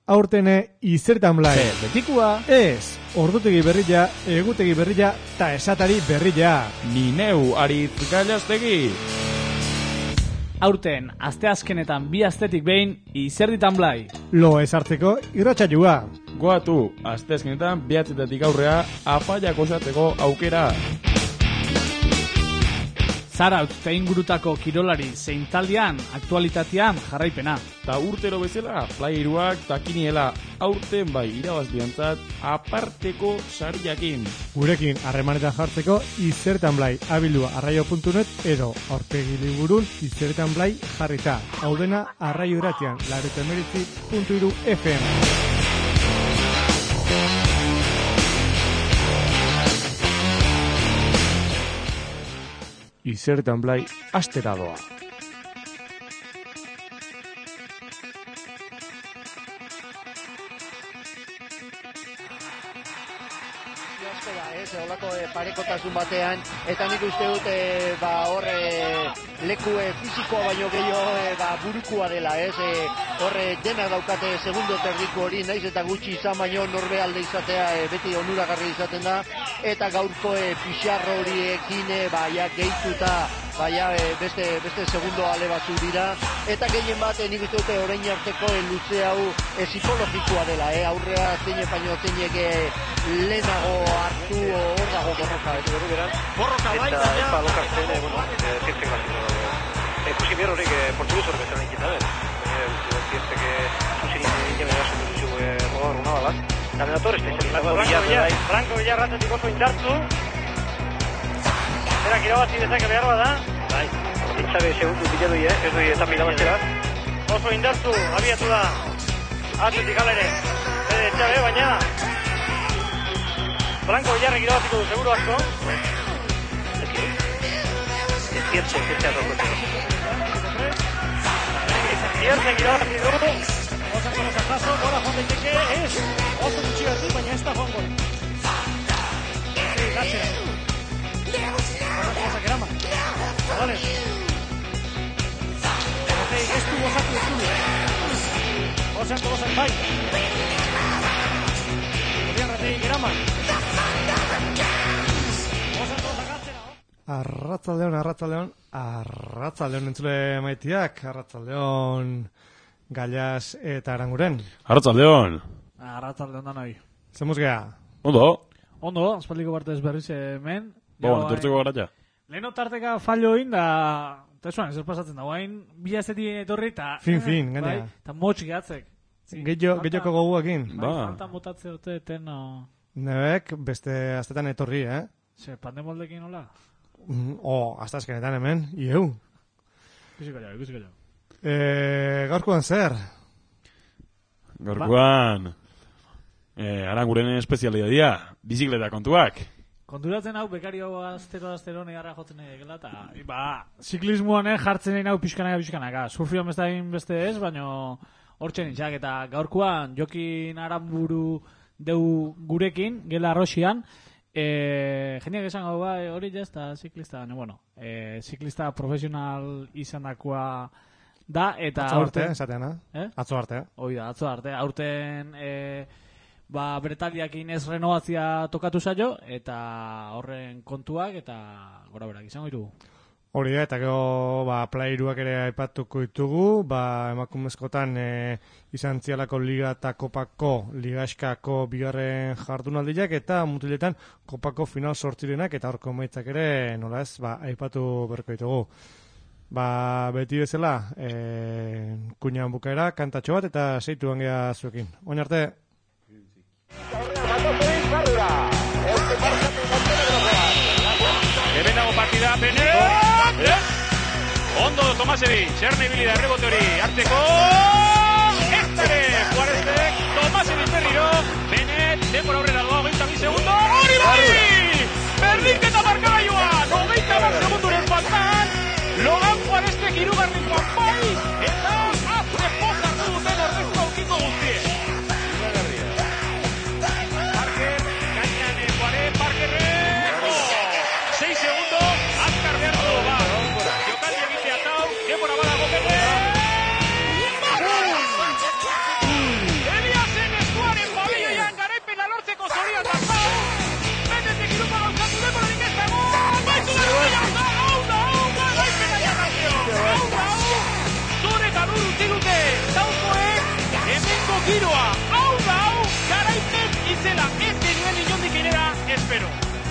aurtene izertan blai. Betikua. Ez, ordutegi berria, egutegi berria, ta esatari berria. Ni neu Aritz Gallastegi. Aurten, asteazkenetan 2 astetik behin izerditan blai. Lo ez hartzeko irratsaioa. Goatu, asteazkenetan 9 aurrea afaiak osateko aukera. Zarautz eta ingurutako kirolari zein taldean, aktualitatean jarraipena. Ta urtero bezala, playeruak ta kiniela aurten bai irabazdiantzat aparteko sariakin. Gurekin harremanetan jartzeko izertan blai abildua arraio.net edo aurpegi liburun izertan blai jarrita. Hau dena arraio irratian, 89.3 FM. Izertan blai astera doa. Olako parekotasun batean, eta nik uste dut leku fizikoa baino gehiago burukua dela, horre denak daukate segundo terdiko hori, naiz eta gutxi izan baino norbe alde izatea beti onuragarri izaten da, eta gaurko pixarro horiekin gehituta beste segundo ale batzu dira, eta gehien bat nik uste dute orain arteko luze hau psikologikoa dela, aurrea zeinek baino zeinek lehenago hartu hor dago borroka. Borroka bai, baina... Eta lokartzen, zirtzen gazik. Ikusi horrik portuguz horrek bezan ikita ben. Zirtzen que zuzin jene gaso duzu rogar una bala. También atores, Franco Villar ratetik oso indartzu. Zerak irabazi dezake behar bada. Bai, itxabe segundu bilatu ez doi eta pilabazera. Oso indartzu, abiatu da. Atletik alere. Etxabe, baina... Franco Villarrek irabaziko du, seguro asko. Ziertzek irabazi du. Osako jaso, gora joan daiteke, ez. Oso gutxi berdi, baina ez da joan gol. Gatzera. Osako erama. Vale. Ez du osatu ez du. Osako bai. Odian eraman. Arratzaldeon entzule maitiak, arratzaldeon Gallas eta Aranguren. Arratzaldeon da nahi. Zemuz geha? Ondo, aspaldiko partez berriz hemen. Entortzeko gara ja. Leheno tarteka fallo egin da, eta esuan, ez pasatzen da, guain, 2 astetik etorri eta... Fin, gainera. Eta motx gehatzek. Gehioko goguakin. Faltan botatze dute eteno... Nebek beste astetan etorri, pandemoldekin hola? Hasta azkenetan hemen, ieu. Ikusiko jau. Gaurkoan zer? Gaurkoan... Aranguren espezialia dira, bizikleta kontuak. Konturatzen hau bekario astero negarra jotzen egela, eta ziklismoan jartzen egin hau pixkanaka. Surfioan beste ez, baina hortzen itxak, eta gaurkoan Jokin Aranburu deu gurekin, gela Arroxian, jendeak esan gau hori ez da ziklista, ziklista profesional izandakoa da, eta atzo arte, esateana. Atzo arte. Hoi da, atzo arte. Aurten Bretaliakin ez renovatzia tokatu zaio, eta horren kontuak, eta gora berak izango ditugu. Hori da, eta gero playeruak ere aipatuko ditugu, emakumezkotan izan zialako liga eta kopako, ligaskako bigarren jardunaldiak, eta mutiletan kopako final sortzirenak, eta horko maitzak ere, nola ez, aipatu berko ditugu. Beti bezala, kuñan bukaera, kantatxo bat, eta zeitu gangea zuekin. Oin arte! Hemen dago partida, Ondo Tomasevic, Txerne ibili da errebote hori, hartzeko... Eztare, Juarezek, Tomasevic berriro, Benet, denbora aurrera doa, 22 segundo, hori bai! Berdinketa markagailua, 91 segunduren faltan, Logan Juarezek hirugarren bai, eta azte pozartu duten ordezko aukiko guztie. Parker, gainan Juarez, Parkerrek, 6 segundo, azkar beharko, Jokaldi egitea tau, denbora badago Pepe! giroa, hau da hau, garaipen itzela, ez genuen inondik inera, espero.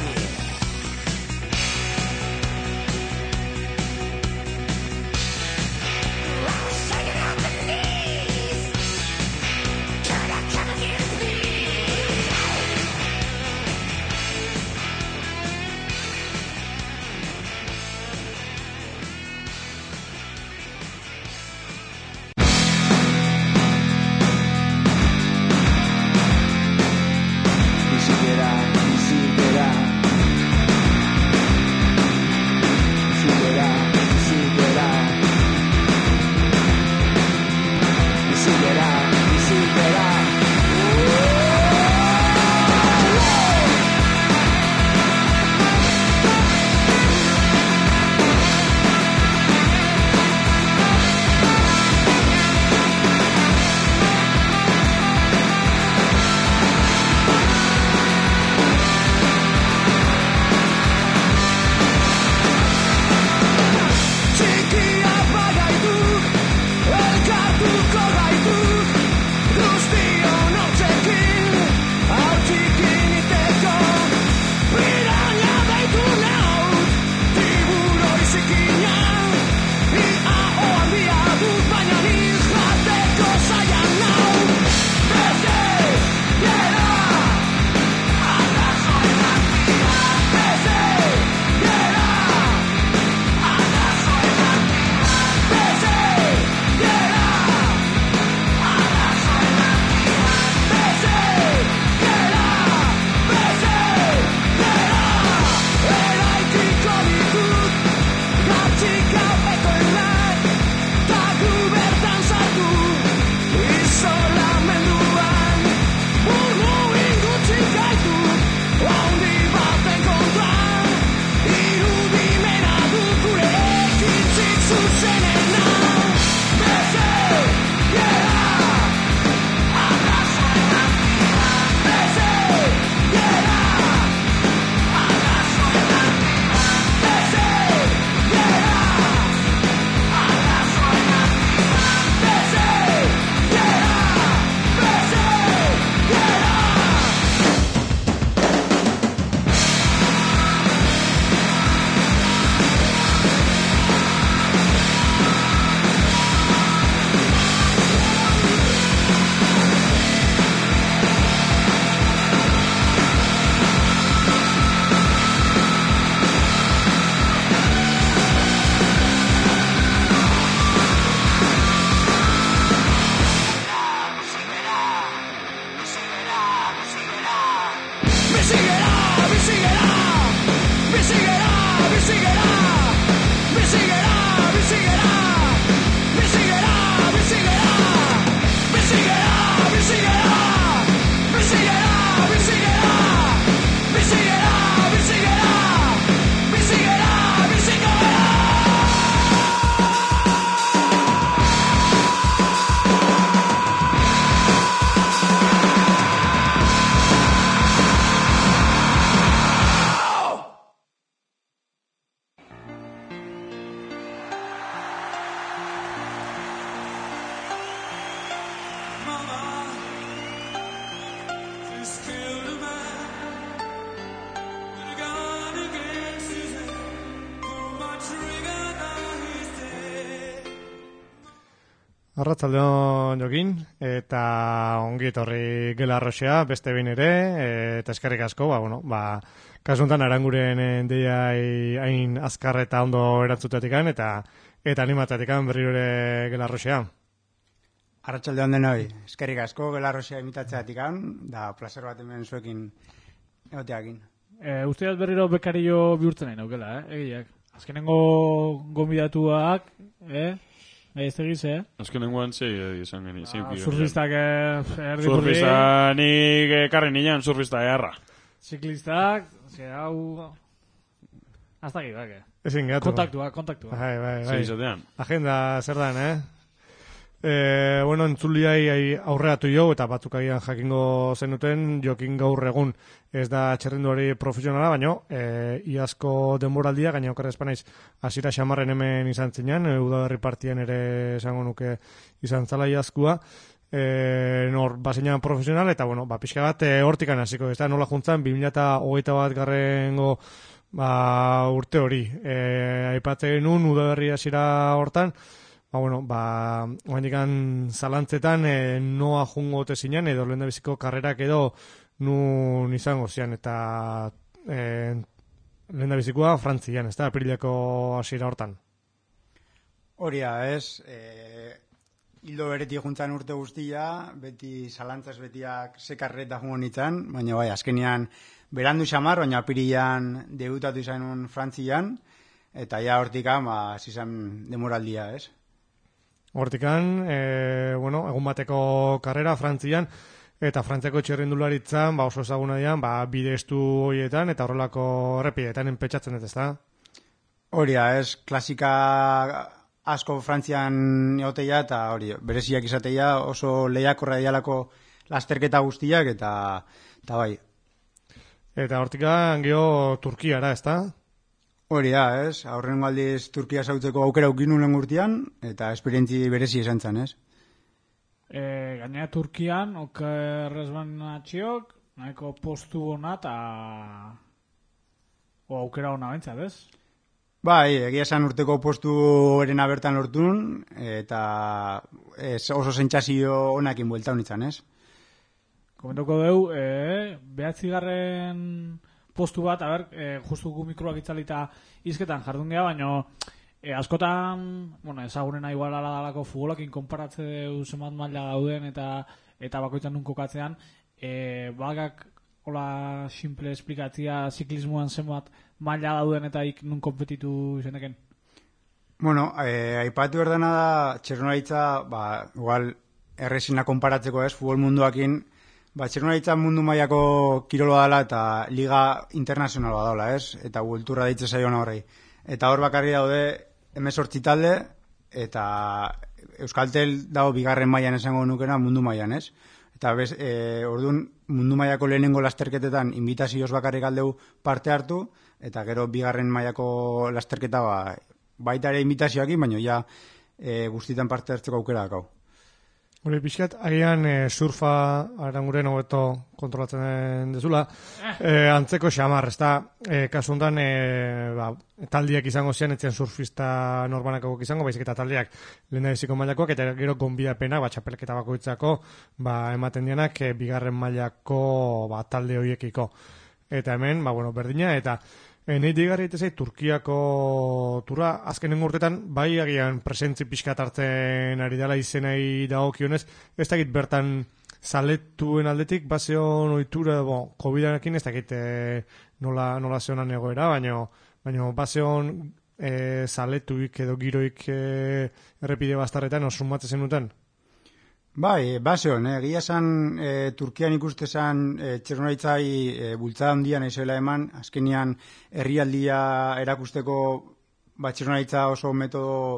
Arratsaldeon Jokin, eta ongi etorri Gela Arroxea, beste behin ere, eta eskerrik asko, kasuntan Aranguren deia hain azkar eta ondo erantzutetikan, eta animatetikan berriro ere Gela Arroxea. Arratsaldeon denoi, eskerrik asko Gela Arroxea imitatzeatikan, da placer bat hemen zuekin egoteakin. Usteat berriro bekario bihurtzen nahi naukela, egiak. Azkenengo gonbidatuak, ez egiz, Azkenengoan izan geni. Surfistak erdi Surfista nik karri nian, surfista eharra. Ziklistak, hau... Hasta aquí, Ezin gatu. Kontaktua. Bai. Zeizatean. Agenda zer dan, entzuliai aurreatu jo, eta batzuk agian jakingo zenuten, Jokin gaur egun ez da txerrenduari profesionala, baino, iazko denboraldia, gaina okarra espanaiz, hasira xamarren hemen izan zinean, udaberri partian ere esango nuke izan zala iazkua, nor basenean profesional, eta bueno, pixka bat hortikan hasiko, ez da, nola juntzan 2021 garrengo urte hori. Aipatzen genuen, udaberri hasiera hortan, oaindikan zalantzetan noa jungo ote zinean, edo lehen da biziko karrerak edo nun izango zian, eta lehen da bizikoa Frantzian, ez da, apirileko hasiera hortan. Horia, ez, hildo beretik juntzan urte guztia, beti zalantzaz betiak sekarreta jungo nintzen, baina bai, azkenean berandu xamar, baina apirilan debutatu izan Frantzian, eta ja hortikan, zizan demoraldia, ez? Hortikan, egun bateko karrera Frantzian, eta Frantziako txirrindularitzan, oso ezaguna dian, bide estu horietan, eta horrelako errepideetan enpetxatzen dut, ez da? Horia, ez, klasika asko Frantzian egoteia, eta hori, bereziak izateia, oso lehiakorra dialako lasterketa guztiak, eta bai. Eta hortikan geho Turkiara, ez da? Hori da, ez? Aurrengo aldiz Turkia zautzeko aukera ukin nuen urtean, eta esperientzi berezi esan zen, ez? Gainera Turkian, okerrez atxiok, nahiko postu hona eta aukera hona bentsat, ez? Bai, egia esan urteko postu erena bertan lortun, eta oso sentsazio honakin buelta honitzen, ez? Komentoko deu, 9. postu bat, justu gu mikroak itzalita izketan jardun geha, baina askotan, ezagurena igual ala dalako futbolakin konparatze deu zenbat maila dauden eta bakoitzan nun kokatzean, bagak hola simple esplikatzia ziklismoan zenbat maila dauden eta nun kompetitu izendeken? Aipatu berdana da, txirrindularitza, igual errezina konparatzeko ez, futbol munduakin, txirrindularitza mundu mailako kirolo dela eta liga internazional bat daula, ez? Eta kultura ditze zaiona horrei. Eta hor bakarri daude 18 talde, eta Euskaltel dago bigarren mailan esango nukena mundu mailan, ez? Eta orduan mundu mailako lehenengo lasterketetan invitazioz bakarrik aldeu parte hartu, eta gero bigarren mailako lasterketa baita ere invitazioakin, baina ja guztietan parte hartzeko aukera dakau. Hori, pixkat, agian surfa aranguren hobeto kontrolatzen dezula, antzeko xamar, ez da, kasu honetan, taldiak izango zian, etzen surfista norbanakok izango, baizik eta taldiak lehen biziko mailakoak, eta gero gonbidapenak, txapelketa bakoitzako, ematen dianak, bigarren mailako talde horiekiko. Eta hemen, berdina, eta nahi digarri eta Turkiako tura, azkenen urtetan, bai agian presentzi pixkat hartzen ari dela izenai dagokionez, ez dakit bertan zaletuen aldetik, baseon oitura, COVID-arekin ez dakit nola zeonan egoera, baina baseon zaletuik edo giroik errepide bastarretan osumatzen zenuten? Bai, baseon, egia esan Turkian ikuste zen txirrindularitzai bultzada handia nahizuela eman, azkenian herrialdia erakusteko txirrindularitza oso metodo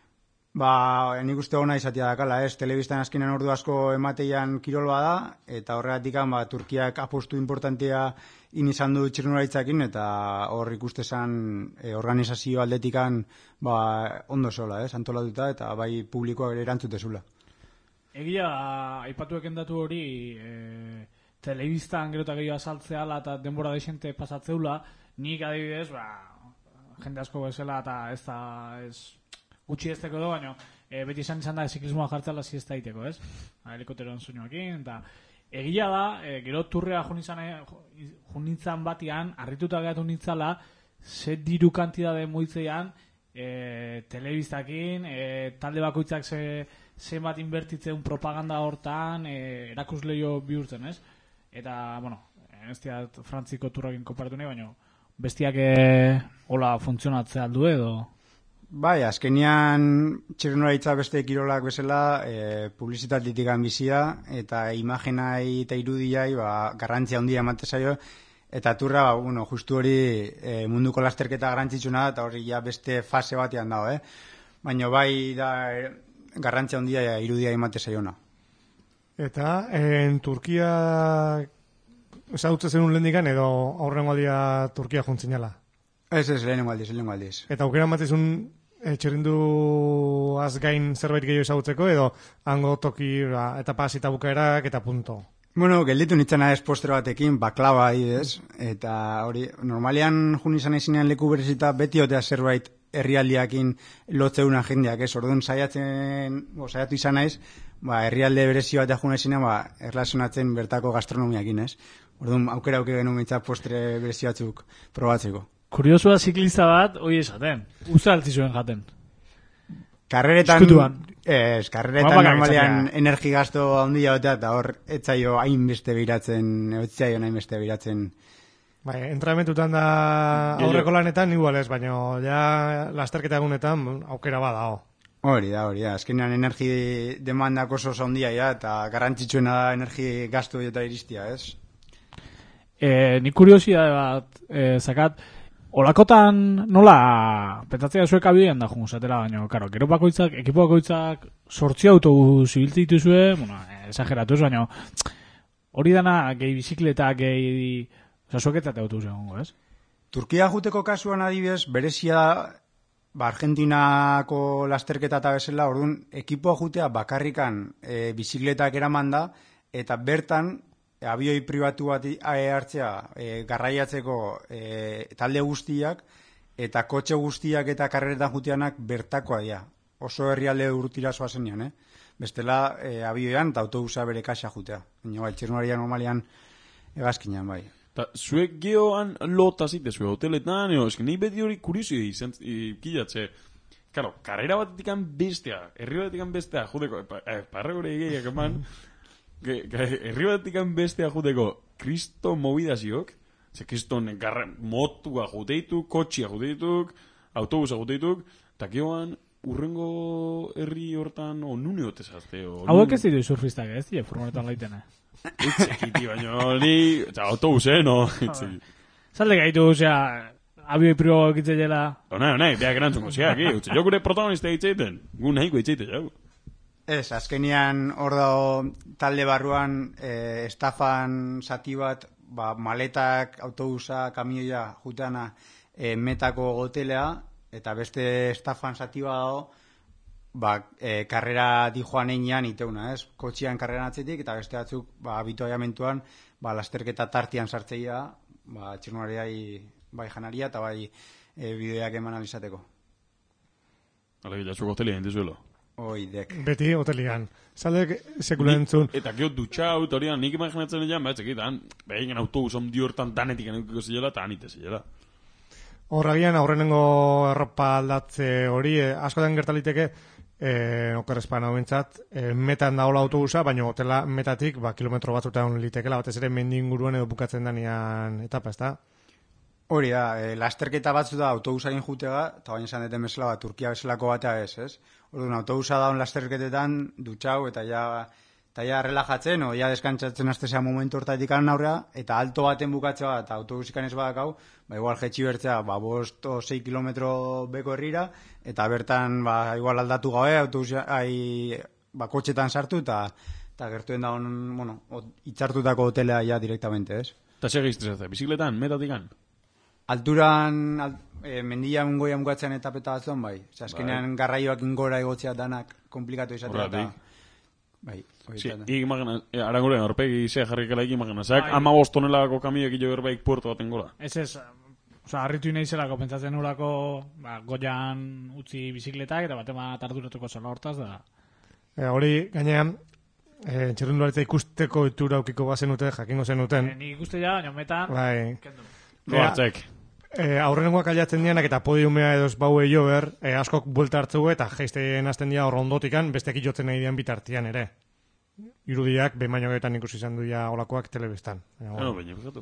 nik uste hona izatea dakala, ez? Telebistan azkenean ordu asko emateian kiroloa da, eta horregatik Turkiak apostu importantea izan du txirrindularitzakin, eta hor ikuste zen organizazio aldetikan ondo zola, antolatuta, eta bai publikoak ere erantzute zula. Egia, aipatuek endatu hori, telebistan gero eta gehiago azaltzeala eta denbora desente pasatzeula, nik adibidez, jende asko bezala eta ez gutxi ezteko do, baina beti izan da ziklismoa jartzela ziesta iteko, ez? Helikoteroan soinuakin, eta egia da, gero turrea junitzan batian, harrituta gehatu nintzala, ze diru kantidade moitzean, telebistakin, talde bakoitzak zenbat inbertitzen propaganda hortan, erakusleio bihurtzen, ez? Eta, ez diat Frantziko turrakin konparatu nahi, baina bestiak hola funtzionatzea aldu edo? Bai, azkenian txirrindularitza beste kirolak bezala publizitatetik bizia, eta imagenai eta irudiai garrantzia handia emate zaio, eta turra, justu hori munduko lasterketa garrantzitsuna, eta hori ja beste fase batean dago, baina bai da garrantzia handia irudia emate zaiona. Eta, Turkia ezagutzen zenun lehendikan, edo aurrengo aldia Turkia juntzinala? Ez, lehenengo aldiz. Eta aukera ematzezun txirrindu gain zerbait gehiago ezagutzeko, edo hango toki etapa hasita bukaerak eta punto? Bueno, gelditu nintzen ez postre batekin, baklava adibidez, eta hori, normalian jun izan ezinean leku berezita beti otea zerbait herrialdiakin lotzeuna jendeak, ez? Orduan saiatu izan naiz, herrialde berezi bat jun ezinean, erlazionatzen bertako gastronomiakin, ez? Orduan, aukera genuen mitzat postre berezi batzuk probatzeko. Kuriosua ziklista bat, hoi esaten. Usta altzi zuen jaten. Karreretan... Eskutuan. Karreretan normalian energi gasto handia batea, eta hor, etzaio hainbeste biratzen. Bai, entrenamentutan da aurreko lanetan, igual ez, baina ja lasterketa egunetan aukera badao. Hori da. Azkenean energi demandak oso handia, eta garrantzitsuena da energi gasto eta iristia, ez? Nik kuriosia bat zakat, olakotan nola pentsatzea zuek abien da junzatela, baina, karo, gero bakoitzak, ekipo bakoitzak 8 autobus ibiltze dituzue, bueno, exageratuz, baina hori dana gehi bizikleta, gehi... Osa, zueketzate autobus egongo, ez? Turkia juteko kasuan adibidez, berezia Argentinako lasterketa eta bezala, orduan, ekipoa jutea bakarrikan bizikletak eraman da, eta bertan, abioi pribatu bat hartzea garraiatzeko talde guztiak eta kotxe guztiak eta karreretan juteanak bertakoa dira. Oso herrialde urtira zoazenean, Bestela abioian eta autobusa bere kaxa jutea. Baina bai, txirnuaria normalian egazkinan, bai. Ta zuek geoan lota zite zuen hoteletan, eski nahi beti hori kuriosi kilatze. Karo, karrera batetikan bestea, herri batetikan bestea, judeko, parregore egeak eman, herri batetikan bestea judeko kristo mobidaziok, ze kriston motua juteituk, kotxia juteituk, autobusa juteituk, eta geoan urrengo herri hortan nune hotezazte. Hauek ez ditu surfistak, ez dira furgonetan laitena. Itzekiti, baina hori, autobus, no? Zalde gaitu, abioi pribo gitzeiela. Nahi, beak erantzungo ziak, jo gure protagonista hitzeiten, gu nahiko hitzeite, jau. Ez, azkenian hor dago talde barruan estafan zati bat, maletak, autobusa, kamioia, jutana metako hotelea, eta beste estafan zati bat dago, karrera dijoan einean iteuna, ez? Kotxian karreran atzetik, eta beste batzuk, habituaiamentuan, lasterketa tartian sartzeia, txirnuariai bai janaria, eta bai bideoak eman alizateko. Alegia, zuko hotelia indizuelo. Oidek. Beti hotelian. Zaldek sekula entzun. Eta geho dutxaut, horian, nik imaginatzen egan, behin behin autobus ondi hortan danetik enukiko zilela, eta anite zilela. Horragian, aurrenengo erropa aldatze hori, askotan gertaliteke, okerrezpan hau bintzat, metan daola autobusa, baina hotela metatik, kilometro batzutan litekela, batez ere mendinguruan edo bukatzen danean etapa, ez da? Hori da, lasterketa batzu da autobusaren jutega, eta baina esan deten bezala, Turkia bezalako batea ez? Orduan, autobusa daun lasterketetan, dutxau, eta ja relajatzen, o ja deskantzatzen aztezea momentu hortatik aurrea, eta alto baten bukatzea, eta autobusikan ez badakau, igual jetxi bertzea, 5 o 6 kilometro beko herrira, eta bertan, igual aldatu gabe, kotxetan sartu, eta gertuen daun, itxartutako hotelea ja direktamente, ez? Eta segiztrezatzen, bizikletan, metatikan? Alturan, mendian goian bukatzen etapeta batzuen, bai. Azkenean garraioak ingora egotzea danak komplikatu izatea. Horratik. Bai. Sí, imagina, arangoren, horpegi ze jarrikelaik imagina. Zak, 15 tonelako kamioak jo berbaik puerto baten gora. Ez, harritu nahizelako pentsatzen urako, goian utzi bizikletak, eta batema tarduratuko zela hortaz, da. Hori, gainean, txirrindularitza ikusteko itura aukiko bazenute, jakingo zenuten. Nik ikuste ja, baina metan, kendu. Goartzek. Aurrenengoak aliatzen dianak eta podiumea edoz baue jo ber, askok buelta hartzugu eta geizten azten dira horrondotikan, bestek jotzen nahi dian bitartian ere. Irudiak, behin baino getan ikusi izan duia olakoak telebistan. Baina, bukatu.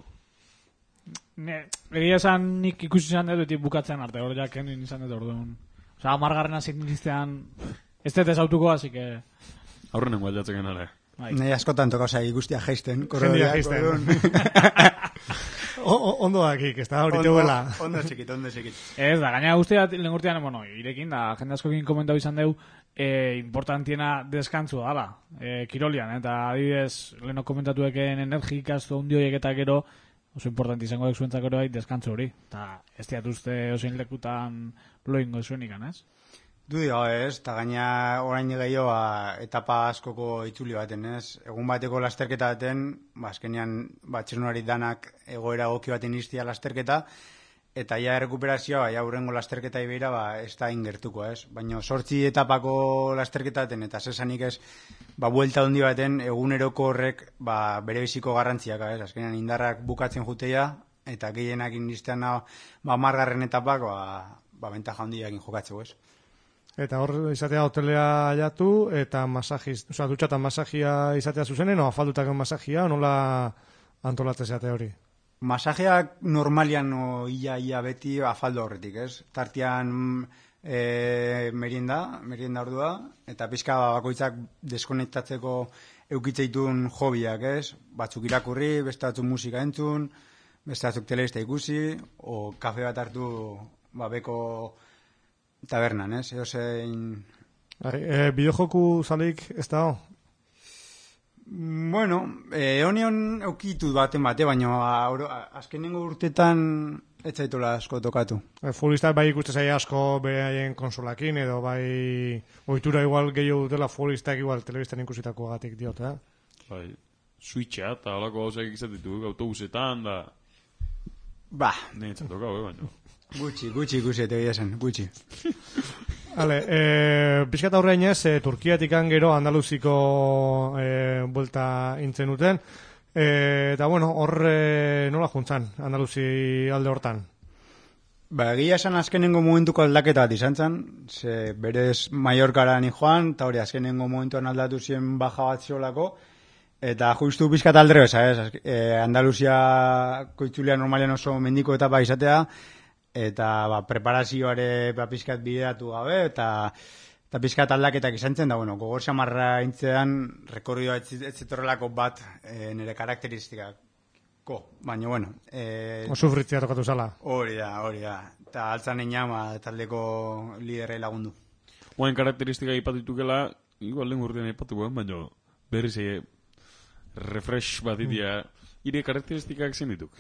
Egia esan nik ikusi izan dut bukatzen arte, hor jak kendin izan dut orduan. Osa, amargarrena ziklistean, ez dut ezautuko, así que... Aurrenengo aldatzen genale. Nei askotan tokauza ikustia geisten. Jendia geisten. Ondo dakik, ez da hori teuela. Ondo txikit. Ez da, gaina guztiak lehen urtean, irekin da, jende askokin komentau izan deu, importantiena deskantzu dala, kirolian, eta adibidez, leheno komentatu eken energikaztu ondioiek eta gero, oso importante izango dek zuentzako ere bai deskantzo hori. Eta ez diatuzte osein lekutan lo ingo zuen ikan, ez? Dudi ez, eta gaina orain gehiago etapa askoko itzuli baten, ez? Egun bateko lasterketa baten, azkenean txirnulari danak egoera goki baten iztia lasterketa, eta ja errekuperazioa, ja hurrengo lasterketa ibeira, ez da ingertuko, ez? Baina 8 etapako lasterketa baten, eta zesanik ez, buelta dundi baten, eguneroko horrek, bere biziko garrantziak, ez? Azkenean indarrak bukatzen juteia, eta gehienak indiztean, margarren etapak, bentaja handiakin jokatzeko, ez? Eta hor izatea hotelea jatu, eta dutxatan masajia izatea zuzenen, o afaldutako masajia, o nola antolatzen zate hori? Masajeak normalian ia beti afaldo horretik, ez? Tartian merienda ordua, eta pixka bakoitzak deskonektatzeko eukitzeitun hobiak, ez? Batzuk irakurri, beste batzuk musika entzun, beste batzuk telebista ikusi, o kafe bat hartu beko tabernan, ez? Bideojoku zaleik ez da? Bueno, honion eukitu baten bate, baina azkenengo urtetan ez zaitola asko tokatu. Futbolistak bai ikuste zaila asko beraien konsolakin, edo bai ohitura igual gehiago dutela futbolistak igual telebistan ikusitako gatik diot, eh? Bai, switcha, eta holako gauzak izatetu, autobusetan, da... Nenetza tokau, baina... Gutxi ikusi eta egia zen, gutxi. Piskat aurrein ez, Turkiatik gero Andaluziko buelta intzen duten, eta bueno, hor nola juntzan, Andaluzi alde hortan? Egia esan azkenengo momentuko aldaketa bat izan zen, ze berez Mallorcara ni joan, eta hori azkenengo momentuan aldatu ziren baja bat ziolako, eta justu piskat aldreo eza, Andaluzia koitzulia normalian oso mendiko etapa izatea, eta preparazioare pizkat bideratu gabe, eta pizkat aldaketak izan zen, da gogor xamarra intzean rekorrioa ez zetorrelako bat nire karakteristikako, baina Sufritzea tokatu zala. Hori da, eta altzan eina taldeko liderrei lagundu. Oain karakteristika ipatutukela, igual lehen urtean ipatuko, baina berriz refresh bat idia, ire karakteristikak zen dituk?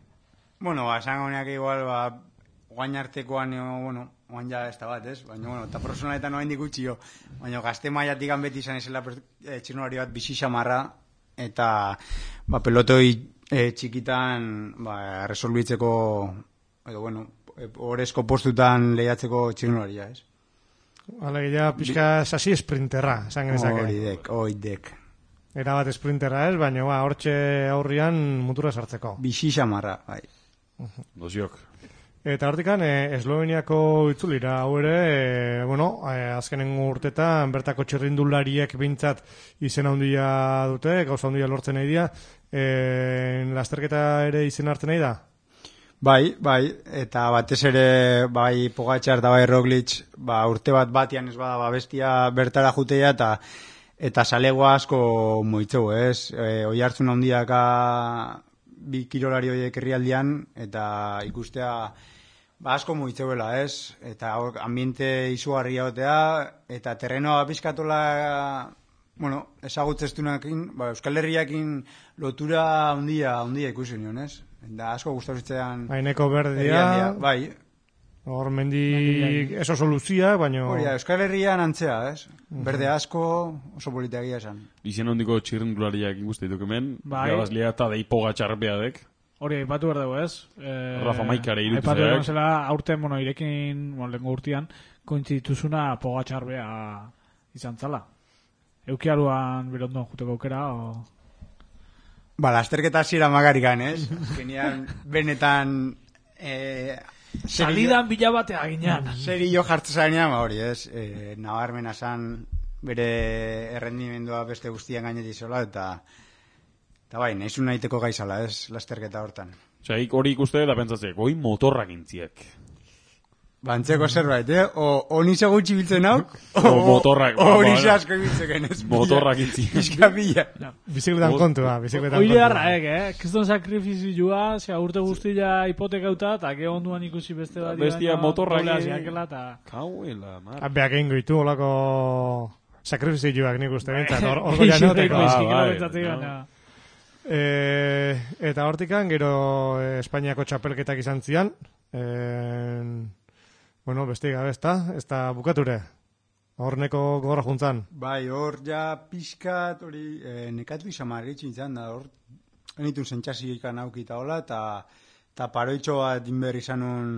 Esan honeak igual, oain artekoan, oain ja ez da bat, ez? Baina, eta personaletan oain dikutxi jo. Baina, gazte maiatik beti izan ezela txirnolari bat bizi xamarra, eta pelotoi txikitan resolbitzeko, edo, horrezko postutan lehiatzeko txirnolaria, ez? Alegia, pixka sasi esprinterra, esan genezake. Hori dek. Era bat esprinterra ez, baina hortxe aurrian mutura sartzeko. Bizi xamarra, bai. Doziok. Eta hortikan, Esloveniako itzulira, hau ere, azkenengo urtetan, bertako txirrindulariek bintzat izen handia dute, gauza handia lortzen nahi dira, lasterketa ere izen hartzen nahi da? Bai, eta batez ere, bai Pogačar eta bai Roglic, urte batian ez bada bestia bertara jutea, eta salegoa asko moitzeu, ez? Oi hartzun handiaka bi kirolari horiek herrialdean, eta ikustea asko moitzeuela, ez? Eta ambiente izugarria gotea, eta terrenoa pizkatola, ezagutzeztunakin, Euskal Herriakin lotura handia ikusi nion, ez? Eta asko gustatzen Aineko berdia, bai. Hor mendi eso soluzia, baina... Euskal Herrian antzea, ez? Berde asko, oso politeagia esan. Izen hondiko txirrindulariak ikuste dituk hemen, gabazlia eta dei Pogačar beadek. Hori, aipatu behar dugu, ez? Rafa Maikare irutu aipatu behar zela, aurten, irekin, lehenko urtean, kointzituzuna Pogačar bea izan zala. Eukiaruan berondon juteko aukera, o... Lasterketa zira magarikan, ez? Genian, benetan... Salidan bila batea ginean. Seri jo jartzen hori, ez? Nabarmena zan bere errendimendua beste guztian gainetik zola, eta bai, nahizun nahiteko gaizala, ez? Lasterketa hortan. Hori ikuste da pentsatzek, oi motorrak intziek. Bantzeko zerbait, Onize gutxi biltzen hau? Motorrak. Onize asko biltzen, ez? Motorrak intziek. Pizka pila. Bizikletan kontua, Oile harra, Kriston sakrifizioa, urte guztia hipotekauta, eta ge onduan ikusi beste bat. Bestia motorrak. Kauela, mar. Beak egin goitu, olako sakrifizioak nik uste bintzat, orgo janoteko. Eta hortikan, gero Espainiako txapelketak izan zian. Bueno, beste gabe, ez da bukature. Horneko gogorra juntzan. Bai, hor ja pixkat hori nekatu izan marritxin izan da, hor enitun zentxasi ikan aukita hola, eta paroitxo bat dinber izanun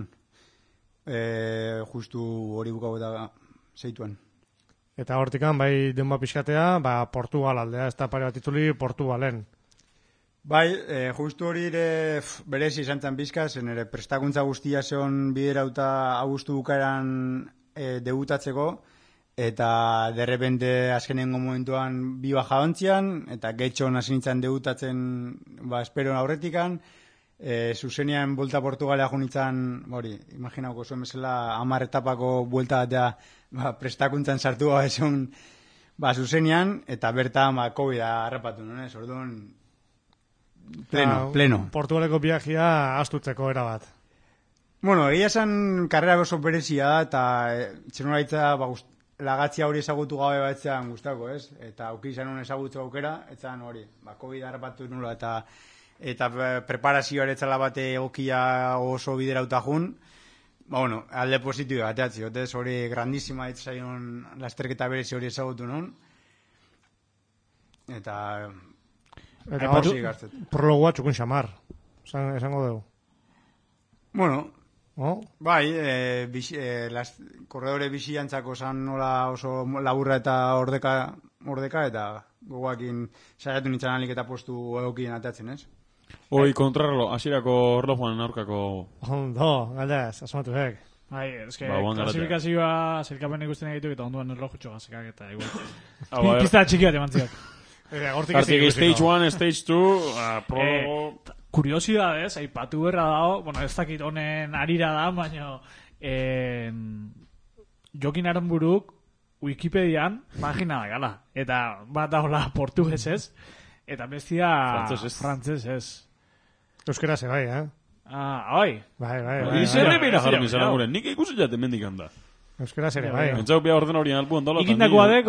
justu hori bukau eta zeituen. Eta hortikan, bai denba pixkatea, Portugal aldea, ez da pare bat itzuli Portugalen. Bai, justu hori ere berezi izan zen pixka, zen ere prestakuntza guztia zeon biderauta agustu bukaeran debutatzeko, eta derrepente azkenengo momentuan bi baja ontzian, eta getxon hasi nintzen debutatzen esperon aurretikan, zuzenean Volta Portugalea junitzen, imaginauko zuen bezala 10 etapako buelta batea prestakuntzan sartu esan zuzenean, eta bertan COVID-a harrapatu nuen, orduan pleno. Portugaleko viajea astutzeko erabat. Bueno, egia esan karrera oso berezia da, eta txernolaitza lagatzia hori ezagutu gabe batzean guztako, ez? Eta auki izan hon ezagutzu aukera, etzan hori, COVID harrapatu nula, eta preparazioa etzala bate egokia oso biderauta jun, alde positibo bateatzi, otez hori grandísima etzaion lasterketa berezi hori ezagutu non, eta hori gartzet. Prologua txukun xamar, esango dugu. Bueno, bai, korredore biziantzako zan nola oso laburra eta ordeka, eta gogoakin saiatu nintzen alik eta postu egokien ateatzen, ez? Hoi, kontrarlo, hasierako orlojuan aurkako... Ondo, galdez, asmatu hek. Bai, eske, klasifikazioa zelkapen ikusten egitu eta onduan erlojutxo gazekak eta igual. Pista txiki bat emantziak. Stage 1, Stage 2, prologo... Kuriosidadez, aipatu berra dago, ez dakit honen arira da, baina Jokin Aranburuk Wikipedian pagina da gala. Eta bat dagoela portugesez, eta bestia frantzesez. Euskera ze bai, bai. Bai. Izerri beira jarren izan aguren, nik ikusi jaten mendik handa. Euskera zere bai. Entzau bia orden horien alpuan dola. Ikindakoadek,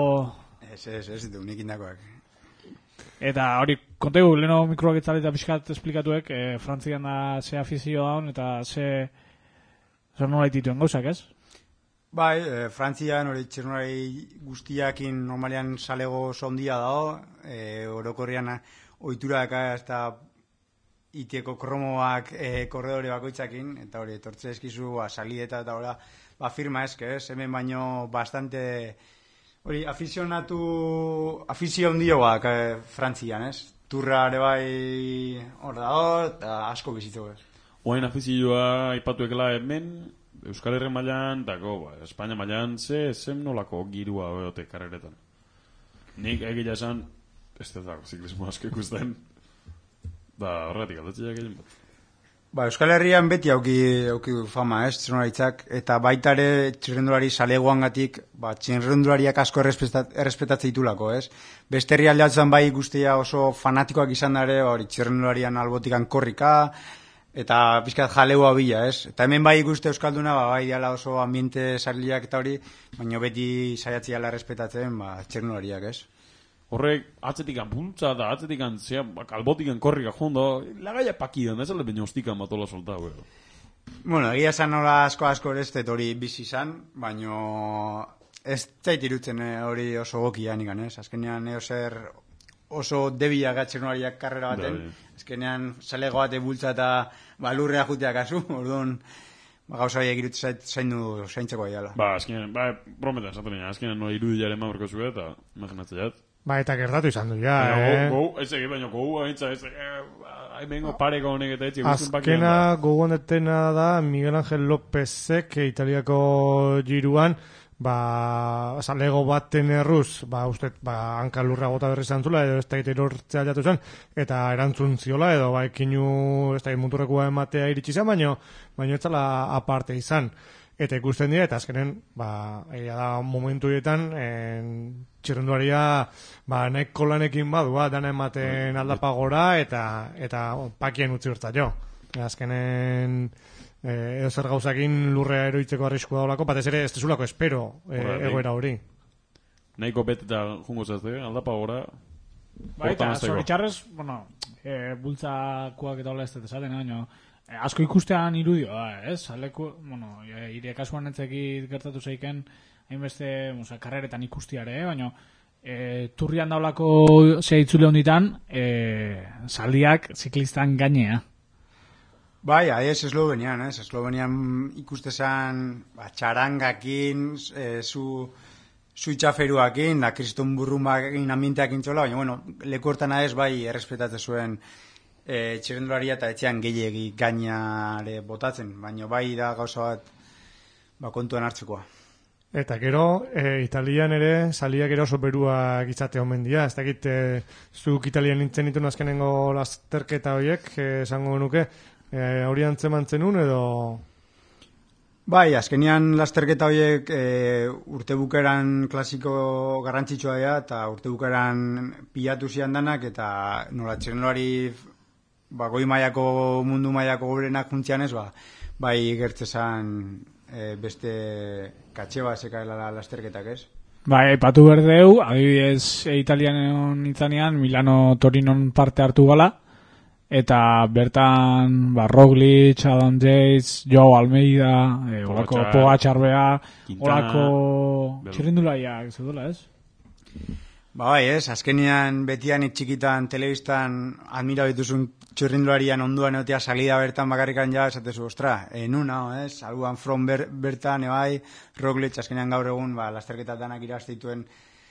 Ez, du ikindakoak. Eta hori, kontegu, leheno mikroak eta pixkat esplikatuek, Frantzian da ze afizio daun, eta ze nola itituen gauzak, ez? Bai, Frantzian hori txernolari guztiakin normalean salego sondia dago, orokorrian ohitura daka eta itieko kromoak korredore bakoitzakin, eta hori, etortze eskizu salideta eta hori, firma eske, ez? Hemen baino bastante... Hori, afizio ondioak Frantzian, ez? Turra ere bai hor dago, eta asko bizitzeko, ez? Oain afizioa aipatuekela hemen, Euskal Herri mailan, dako, Espainia mailan, zen nolako girua behote karreretan. Nik egia esan, ez dago ziklismo asko ikusten, da horretik aldatziak egin bat. Euskal Herrian beti auki fama, ez, txernolaritzak, eta baita ere txirrendulari salegoangatik, txirrendulariak asko errespetatzen ditulako, ez? Beste herri aldeatzen bai guztia oso fanatikoak izan dare, hori txirrendularian albotikan korrika, eta pizkat jaleua bila, ez? Eta hemen bai ikuste Euskalduna, bai diala oso ambiente sarliak eta hori, baina beti saiatzi ala errespetatzen, txirrendulariak, ez? Horrek, atzetikan bultza da, atzetikan kalbotikan korrika jondo, lagaia pakidan, ez alde baina ostikan bat hola soltau, Bueno, egia esan nola asko ez hori bizi izan, baina ez zait irutzen hori oso gokia nikan, ez? Azkenean zer oso debia gatxernolariak karrera baten, azkenean salego bate bultza eta lurrea juteak azu, orduan gauza horiek irutzen zaintzeko aiala. Azkenean, prometan, azkenean no irudiaren maurko zuen eta imaginatzea jat. Eta gertatu izan du, ja, Ez egin baino, gogu haintza, haimengo pareko honek eta etxe guztun pakian da. Azkena gogu honetena da Miguel Ángel Lópezek italiako giruan, salego baten erruz, hanka lurra gota berri zantzula, edo ez da erortzea jatu zen, eta erantzun ziola, edo ekinu, ez da muturrekoa ematea iritsi zen, baino ez zala aparte izan. Eta ikusten dira, eta azkenen, egia da momentu hietan, txirrenduaria, nahiko lanekin badua, dana ematen aldapa gora, eta pakien utzi hortza jo. Azkenen, edo zer gauzakin lurrea eroitzeko arriskua daulako, batez ere ez tezulako espero egoera hori. Nahiko bet eta jungo zazte, aldapa gora, Bai, eta zoritxarrez, bultzakoak eta hola ez dut esaten, baina asko ikustean irudio, ez? Ire kasuan etzekit gertatu zeiken, hainbeste, karreretan ikustiare, baina turrian daulako zeitzule honditan, zaldiak ziklistan gainea. Bai, ez Eslovenian, Eslovenian ikustezan txarangakin, zu itxaferuakin, da kriston burrumakin ambienteakin txola, baina, leku hortan ez bai errespetatzen zuen txirrendularia eta etxean gehiegi gainare botatzen, baina bai da gauza bat kontuan hartzekoa. Eta gero, Italian ere, saliak ero oso beruak itzate omen dira. Ez dakit, zuk Italian nintzen ditun azkenengo lasterketa horiek, esango nuke, hori antzeman zenun edo... Bai, azkenian lasterketa horiek urtebukeran klasiko garrantzitsua dira, eta urtebukeran pilatu zian danak, eta nola txirrendulari goi mailako, mundu mailako goberenak juntzian ez, bai gertzezan beste katxeba zekaela lasterketak ez. Bai, aipatu berdeu, adibidez Italianen itzanean, Milano Torinon parte hartu gala, eta bertan Roglic, Adam Yates, Joao Almeida, olako Pogačarbea, olako txirrindulaiak zedula ez? Bai, ez, azkenean betian txikitan telebistan admira dituzun txirrindularian onduan egotea salida bertan bakarrikan ja, esatezu, ostra, nuna, ez, alguan from bertan, bai, Roglic, azkenean gaur egun, lasterketa danak irazteituen,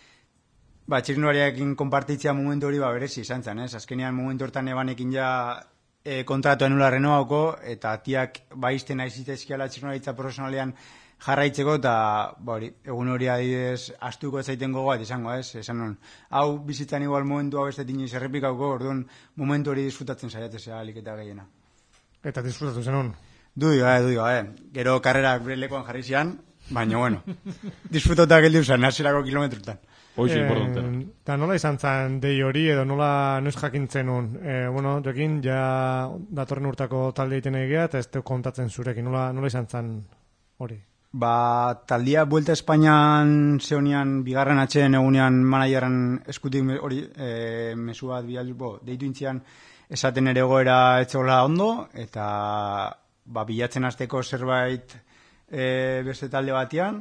txirrindulariakin konpartitzea momentu hori, berezi izan zen, ez, azkenean momentu hortan ebanekin ja kontratu enula renovauko, eta tiak izten aizitezkiala txirrindularitza profesionalean jarraitzeko, eta egun hori adidez astuko zaiten gogoat izango, ez? Esan non, hau bizitzan igual momentu hau bestetin izerrepikauko, orduan momentu hori disfrutatzen saiatzea aliketa gehiena. Eta disfrutatu zenun? Dudio, gero karrerak bere lekoan jarri zian, baina, bueno, disfrutota geldi usan, hasierako kilometrutan. Hoxe, importante. Eta nola izan zen dei hori, edo nola noiz jakintzen un? Jokin, ja datorren urtako talde egiten egia, eta ez te kontatzen zurekin, nola izan zen hori? Taldia Vuelta Espainian zeonian bigarren atxeen egunean manajeran eskutik hori mesu bat deitu intzian esaten ere goera etxola ondo, eta bilatzen hasteko zerbait beste talde batean,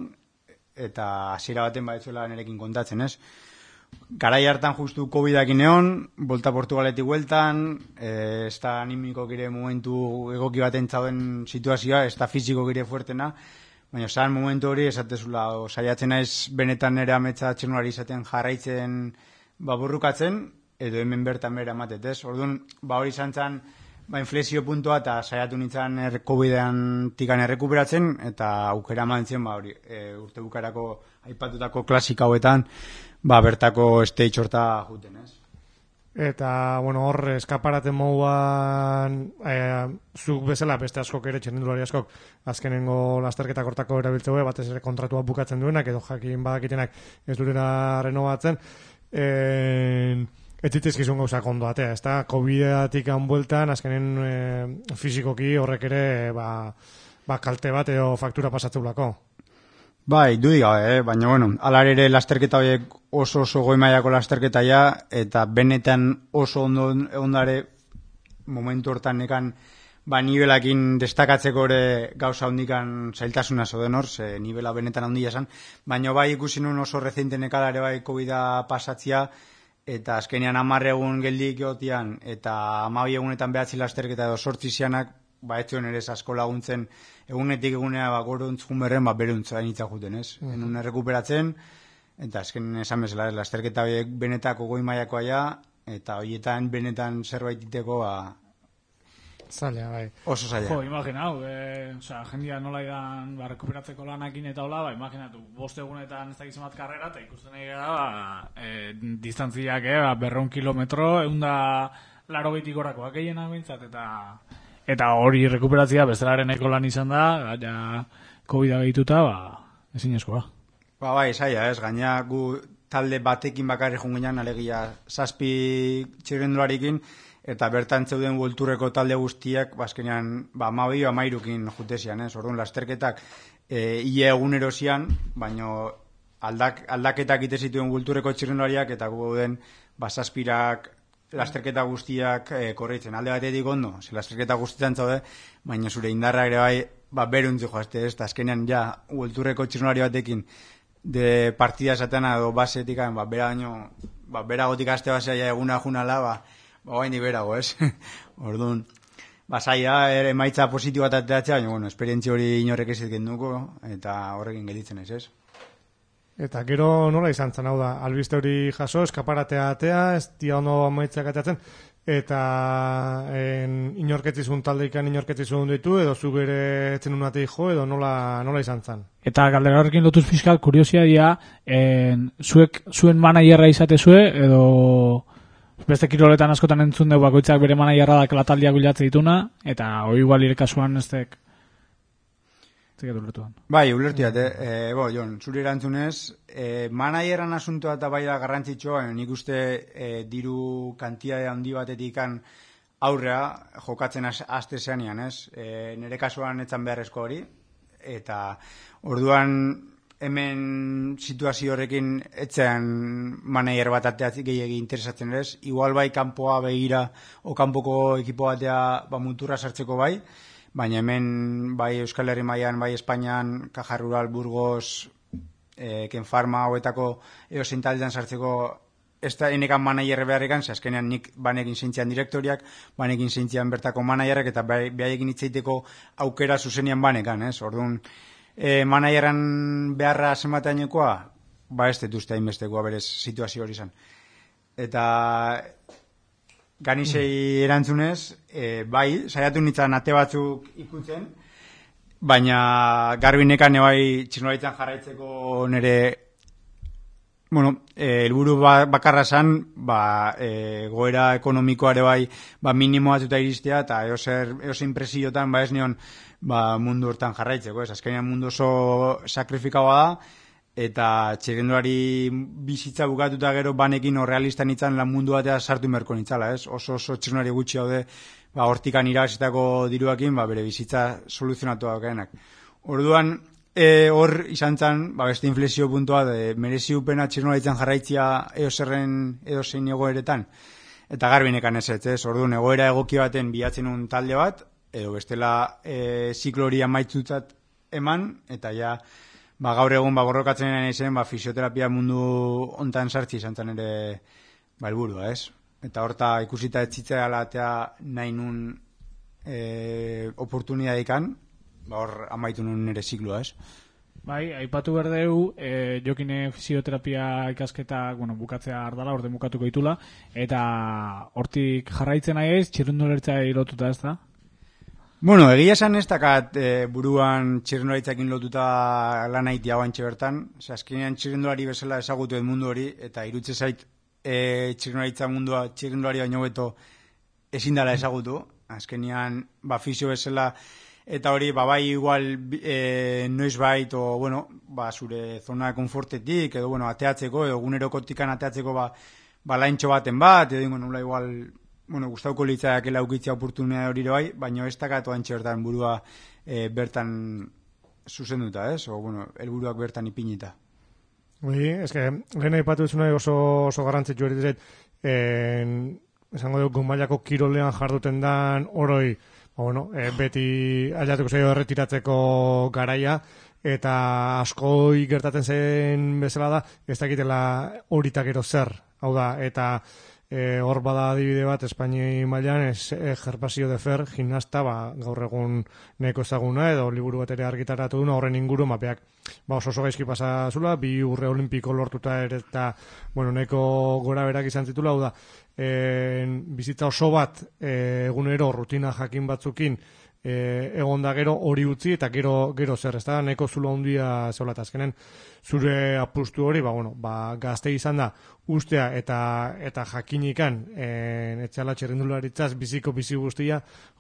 eta hasiera baten etxola nerekin kontatzen, ez? Garai hartan justu COVID-akin egon, Volta Portugaletik bueltan, ez da animiko gire momentu egoki baten txauden situazioa, ez da fiziko gire fuertena, baina zan momentu hori esatezula, saiatzen naiz benetan nire ametsa txernulari izaten jarraitzen burrukatzen, edo hemen bertan bera ematet, ez? Orduan, hori izan zen, inflexio puntua eta saiatu nintzen COVID-ean tikan errekuperatzen, eta aukera mantzen, urte bukarako aipatutako klasika hauetan, bertako stage horta juten, ez? Eta, hor, eskaparaten moduan, zuk bezala beste askok ere, txirrindulari askok, azkenengo lasterketak hortako erabiltzeu, batez ere kontratua bukatzen duenak, edo jakin badakitenak ez durera renovatzen, ez zitezkizun gauzak ondo atea, ez da, COVID-atik bueltan, azkenen fizikoki horrek ere, kalte bat edo faktura pasatzeulako. Bai, dudik gabe, baina, alare ere lasterketa horiek oso goi mailako lasterketa ja, eta benetan oso ondare momentu hortan nekan nibelakin destakatzeko ere gauza hondikan zailtasuna zoden hor, ze nibela benetan handia esan, baina bai ikusi nun oso rezente nekadare bai COVID-a pasatzia, eta azkenean 10 egun geldik egotian, eta 12 egunetan behatzi lasterketa edo 8 zianak, etzion ere asko laguntzen, egunetik egunea goruntz junberren, beruntz hainitza juten, ez? Enun errekuperatzen, eta azken esan bezala, lasterketa horiek benetako goi mailakoa ja, eta horietan benetan zerbait iteko, zaila, bai. Oso zaila. Jo, imaginau, jendia nola idan rekuperatzeko lanakin eta hola, imaginatu, 5 egunetan ez dakiz bat karrera, eta ikusten nahi gara, distantziak, 200 kilometro, 180 gorakoak gehienak bintzat, eta hori rekuperatzea bestelaren eko lan izan da, ja COVID-a gehituta, ezin eskoa. Bai, zaila, ez, gaina gu talde batekin bakarri junginan, alegia 7 txirrendularikin, eta bertan zeuden Worldtourreko talde guztiak, azkenean, 12-13kin jutezian, ez, orduan lasterketak ia egunero zian, baina aldaketak ite zituen Worldtourreko txirrendulariak, eta gu gauden zazpirak lasterketa guztiak korritzen. Alde batetik ondo, ze lasterketa guztietan zaude, baina zure indarra ere bai, beruntzi joazte, ez, eta azkenean ja, ulturreko txirnolari batekin, de partida esatena edo basetik, beragotik aste basea ja eguna junala, bain di berago, ez? Orduan, saia emaitza positiboa ateratzea, baina, bueno, esperientzia hori inorrek ez duko, eta horrekin gelditzen ez? Eta gero nola izan zen, hau da, albiste hori jaso, eskaparatea atea, ez dia ondo amaitzak ateatzen, eta inorketzizun taldeikan inorketzizun ditu, edo zu bere etzen unatei jo, edo nola izan zen. Eta galdera horrekin lotuz fiskal, kuriosia dia, zuen manaierra izatezue, edo beste kiroletan askotan entzun dugu bakoitzak bere manaierra da lataldiak bilatze dituna, eta hori igual irekasuan ez dek bai, ulertiat, Jon, zuri erantzunez, manaieran asuntoa eta bai da garrantzitsua, nik uste diru kantitate handi batetik aurrea jokatzen aste zeanian, ez? Nire kasuan etzan beharrezko hori, eta orduan hemen situazio horrekin etzen manaier bat ateatzik gehiagi interesatzen ez, igual bai kanpoa begira o kanpoko ekipo batea muturra sartzeko bai, baina hemen bai Euskal Herri mailan, bai Espainian, Caja Rural, Burgos, Ken Pharma, hoetako edozein taldean sartzeko ez da enekan manaierre beharrekan, azkenean nik banekin zeintzian direktoriak, banekin zeintzian bertako manaierrek, eta behaiekin hitzeiteko aukera zuzenian banekan, ez? Orduan, manaieran beharra zenbateanekoa, ez detuzte hainbestekoa berez situazio hori izan. Eta Ganizei erantzunez, bai, saiatu nintzen ate batzuk ikutzen, baina garbinekan bai txirnolaritzan jarraitzeko nire helburu bakarra zan, goera ekonomikoare bai, minimo batuta iristea, eta eozein presiotan, ez nion, mundu hortan jarraitzeko, ez, azkenean mundu oso sakrifikaua da, eta txirrendulari bizitza bukatuta gero banekin horrealistan nintzen lan mundu batea sartu merko nintzala, ez? Oso txirrendulari gutxi haude, hortikan irabazitako diruakin, bere bizitza soluzionatu daukaenak. Orduan, hor izan zen, beste inflexio puntua, merezi upena txirrendularitzen jarraitzia edozein egoeretan, eta garbinekan ez, orduan egoera egoki baten bilatzen un talde bat, edo bestela ziklo hori amaitzutzat eman, eta ja, gaur egun borrokatzen izen, fisioterapia mundu ontan sartzi izan zen ere helburua, ez? Eta horta ikusita etzitzea alatea nahi nun oportunidadikan, hor amaitu nun nire zikloa, ez? Bai, aipatu berdeu, jokine fisioterapia ikasketa, bukatzea ardala, orden bukatuko ditula, eta hortik jarraitzen nahi ez, txirrundulertzea ilotuta ez da? Egia esan ez dakat buruan txirrendularitzakin lotuta lan haitia guantxe bertan, azkenean txirrendulari bezala ezagutu mundu hori, eta irutze zait txirrendularitza mundua txirrendulari baino beto ezin dela ezagutu, azkenean fisio bezala, eta hori bai igual noiz bait, zure zona konfortetik, edo ateatzeko, edo gunerokotikan ateatzeko laintxo baten bat, edo nula igual gustauko litzak laukitzea oportunidade hori bai, baina ez dakatu antxe bertan burua bertan zuzenduta, ez? Helburuak bertan ipinita. Eske, lehen aipatu duzuna oso garrantzitsu hori dizet, esango dugu mailako kirolean jarduten dan oroi, beti aldatuko zaio erretiratzeko garaia, eta askoi gertatzen zen bezala da, ez dakitela horitak ero zer, hau da, eta hor bada adibide bat Espaini mailan Gervasio de Fer, gimnasta, gaur egun nahiko ezaguna edo liburu bat ere argitaratu duna horren inguru mapeak oso gaizki pasa zula, 2 urre olimpiko lortuta ere eta nahiko gora berak izan zitula, hau da bizitza oso bat egunero rutina jakin batzukin egon da gero hori utzi eta gero zer, ez da, nahiko zulo handia zeola, eta azkenen zure apustu hori, gazte izan da ustea eta jakinikan etxala txirrindularitzaz biziko bizi guztia,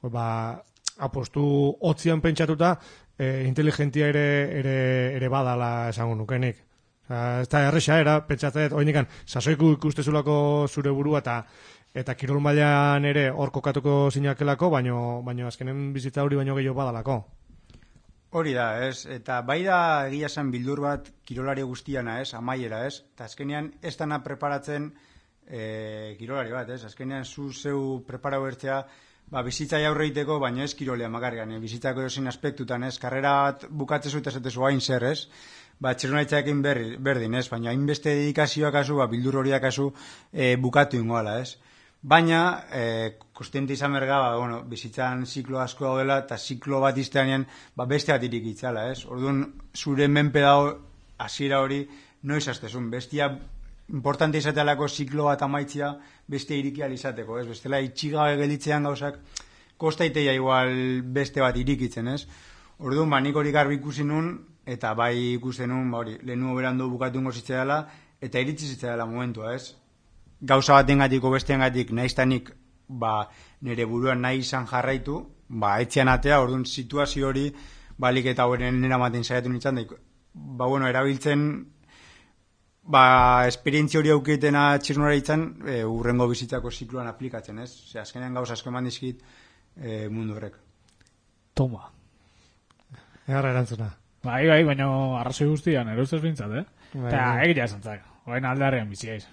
apostu hotzian pentsatuta inteligentia ere badala esango nukenik. Ez da erresa pentsatzen, oinikan, sasoiku ikustezulako zure burua eta kirol mailan ere hor kokatuko zinakelako, baino azkenen bizitza hori baino gehiago badalako. Hori da, ez? Eta bai da egia esan bildur bat kirolari guztiana, ez? Amaiera, ez? Eta azkenean ez dana preparatzen kirolari bat, ez? Azkenean zeu preparau bertzea, bizitza aurreiteko, baina ez kirolea makargan, bizitzako edozein aspektutan, ez? Karrera bat bukatzezu eta esatezu hain zer, ez? Txirrinaitzaekin berdin, ez? Baina hainbeste dedikazioa kasu, bildur horiak kasu, bukatu ingoala, ez? Baina, kostiente izan berga, bizitzan ziklo asko daudela, eta ziklo bat izteanean, beste bat irik itzala, ez? Orduan, zure menpe dago, hasiera hori, noiz aztezun, bestia importante izatealako ziklo bat amaitzia, beste irikia izateko, ez? Bestela, itxigabe gelitzean gauzak, kostaiteia igual beste bat irikitzen, ez? Orduan, nik hori garbi ikusi nun, eta bai ikusten nun, lehenu oberando bukatu ingo zitzeala, eta iritsi zitzeala momentua, ez? Gauza batengatiko besteangatik naiztanik nire buruan nahi izan jarraitu, etxean atea, orduan situazio hori balik eta horren eramaten saiatu nintzen, erabiltzen esperientzia hori auketena txirnora ditzen, urrengo bizitzako zikloan aplikatzen, ez? Azkenean gauza asko eman dizkit mundu horrek. Toma. Egarra erantzuna. Bai, baina arrazoi guztian, erostez bintzat, Eta egia esantzak, orain aldearen biziaiz.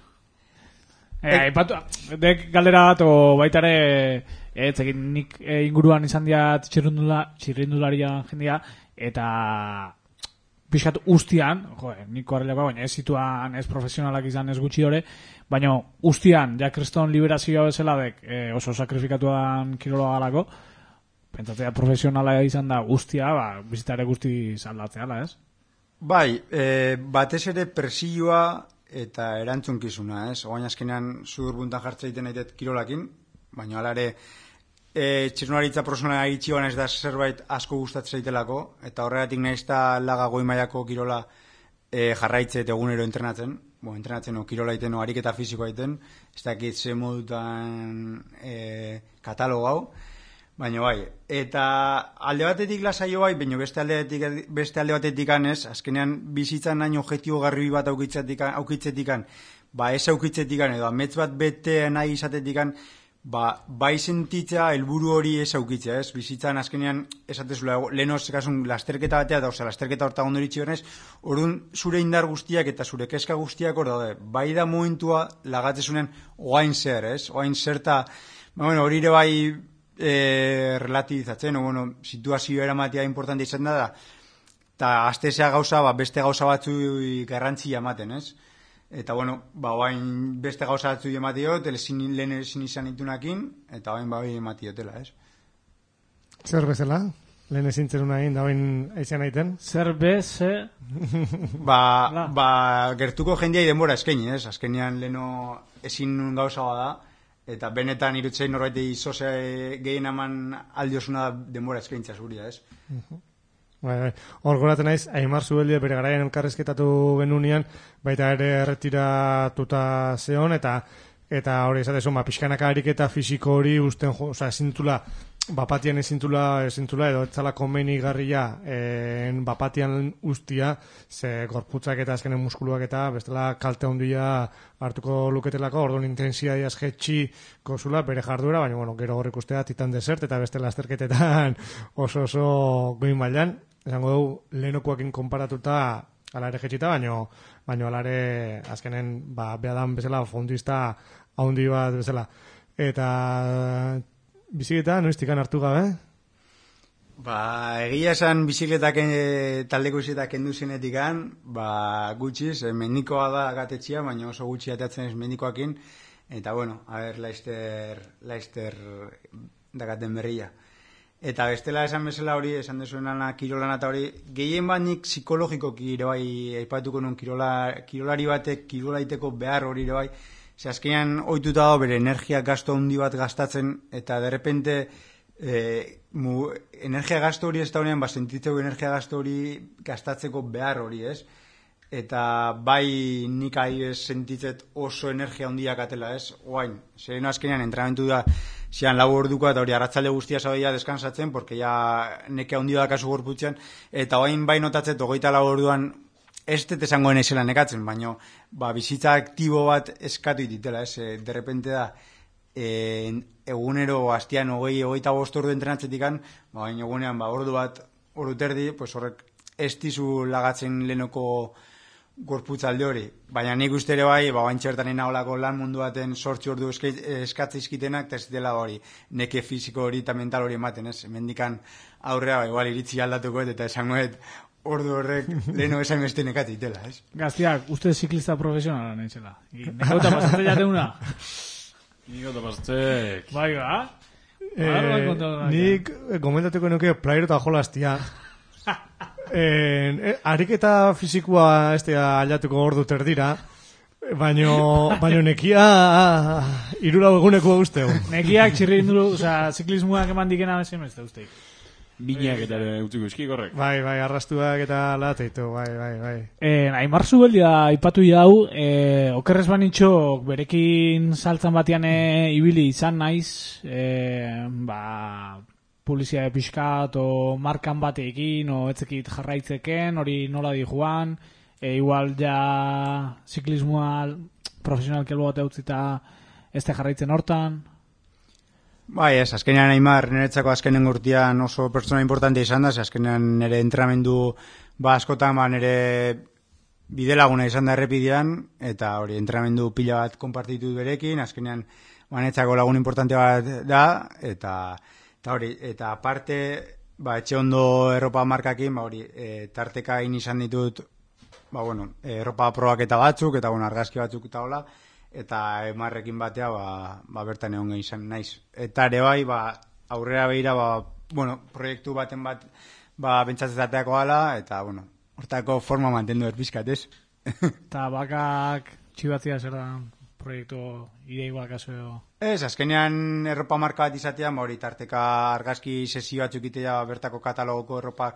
Dek galdera bat, baitare, nik inguruan izan diat txirrindularia jendia, eta pixkat ustian, nik horrelako, baina ez zituan ez profesionalak izan ez gutxi hori, baina ustian, ja kriston liberazioa bezala dek oso sakrifikatua kirola galako, pentsatzea profesionala izan da guztia, bizitare guzti zaldatzeala, ez? Bai, batez ere presioa eta erantzunkizuna, ez? Oain azkenean zudur buntan jartza egiten aitet kirolakin, baina alare txirnuaritza profesionala itxioan ez da zerbait asko gustatzen zaitelako, eta horregatik nahiz da laga goi mailako kirola jarraitze eta egunero entrenatzen, kirola egiten, ariketa fisikoa egiten, ez dakit ze modutan katalogo hau, baina bai, eta alde batetik lasaio bai, baina beste alde batetik anez, azkenean bizitzan nahi objektibo garri bat aukitzetikan, ez aukitzetikan, edo amets bat bete nahi izatetikan, bai sentitzea helburu hori ez aukitzea, ez? Bizitzan azkenean esatezula, lehenoz kasun lasterketa batea, eta lasterketa horta ondoritxio benez, orduan zure indar guztiak eta zure keska guztiak hor daude, bai da momentua lagatzezunen oain zer, ez? Oain zerta, hori ere bai relatibizatzen, situazio eramatea importante izan da, eta aztezea gauza, beste gauza batzu garrantzia ematen, ez? Eta, oain beste gauza batzu ematio, lehen ezin izan itunakin, eta oain bai ematiotela, ez? Zer bezala? Lehen ezin zeruna egin, da oain eizian aiten? Zer beze? Gertuko jendeai denbora eskaini, ez? Azkenean leheno ezin gauza bada, eta benetan irutzei norbait izoze gehien eman aldiosuna denbora eskaintza zuria, ez? Hor goraten naiz, Aimar Zubeldie bere garaian elkarrezketatu genunean, baita ere erretiratuta zeon, eta hori esatezu, pixkanaka ariketa fisiko hori usten, ezintula, bapatian ezintula, edo etzala komeni garria bapatian ustia, ze gorputzak eta azkenen muskuluak eta bestela kalte handia hartuko luketelako, orduan intensiadiaz jetxi kozula bere jarduera, baina gero horrek ustea Titan Desert eta beste lasterketetan oso goi mailan, esango dugu lehenokoakin konparatuta ala ere jetxita, baina ala ere azkenen behadan bezala fondista haundi bat bezala. Eta bizikleta noiztikan hartu gabe? Egia esan bizikletak taldeko bizikletak kendu zenetikan, gutxiz, mendikoa da gatetxia, baina oso gutxi atatzen ez mendikoakin, eta Laister dakaten berria. Eta bestela esan bezala hori, esan dezuen kirolan eta hori, gehien bat nik psikologikoki ere bai, aipatuko nun kirolari batek, kirolaiteko behar hori ere bai, ze azkenean ohituta dago bere energia gasto handi bat gastatzen, eta derrepente energia gasto hori ez da honean, sentitzeko energia gasto hori gastatzeko behar hori, ez? Eta bai nik sentitzet oso energia handiak atela, ez? Oain, zeren azkenean entrenamentu da zian 4 orduko eta hori arratsalde guztia zaudea deskansatzen, porque ja neke handia da kasu gorputzean, eta oain bai notatzet 24 orduan ez dut esango nezela nekatzen, baina bizitza aktibo bat eskatu ditela, ez? Derrepente da egunero astian 25 ordu entrenatzetikan, baina egunean ordu bat, ordu terdi, pues horrek ez dizu lagatzen lehenoko gorputzalde hori. Baina nik uste ere bai, bantxe bertan inaolako lan mundu baten sortzi ordu eskatzizkitenak, eta ez dela hori, neke fisiko hori eta mental hori ematen, ez? Mendikan aurrea, igual iritzi aldatuko eta esangoet, ordu horrek leheno esan beste nekatitela, ez? Gaztiak, uste ziklista profesionala nahitzela. Nekauta pasatzen jateuna? Nikauta pasatzek. Bai, ba? Nik gomendateko nuke plairo eta jolastia. Ariketa fizikoa aldatuko ordu terdira, baino nekia irulau eguneko usteu. Nekiak txirrinduru, ziklismoak eman dikena bezen ez da usteik. Binak eta utziko eski, korrek. Bai, arrastuak eta lateitu, bai. Aimar Zubeldia ipatu jau, okerrez banitxok berekin saltzan batean ibili izan naiz, publizia pixkat o markan batekin o etzekit jarraitzeken, hori nola di joan, igual ja ziklismoa profesional kelbo bat eutzita ez te jarraitzen hortan. Bai, ez, azkenean Aimar niretzako azkenen urtean oso pertsona importante izan da, azkenean nire entrenamendu askotan nire bidelaguna izan da errepidean, eta hori entrenamendu pila bat konpartitu berekin, azkenean niretzako lagun importante bat da, eta hori, eta aparte, etxe ondo erropa markakin, hori, tarteka izan ditut, erropa probaketa batzuk, eta argazki batzuk eta hola, eta Aimarrekin batea, bertan egon izan naiz. Eta ere bai, aurrera behira, proiektu baten bentsatzezateako gala, eta, hortako forma mantendu erpizkat, ez? Eta bakak txibatzia zer da proiektu idei bakazo edo? Ez, azkenean erropa marka bat izatea, hori tarteka argazki sesio batzuk itea bertako katalogoko erropa,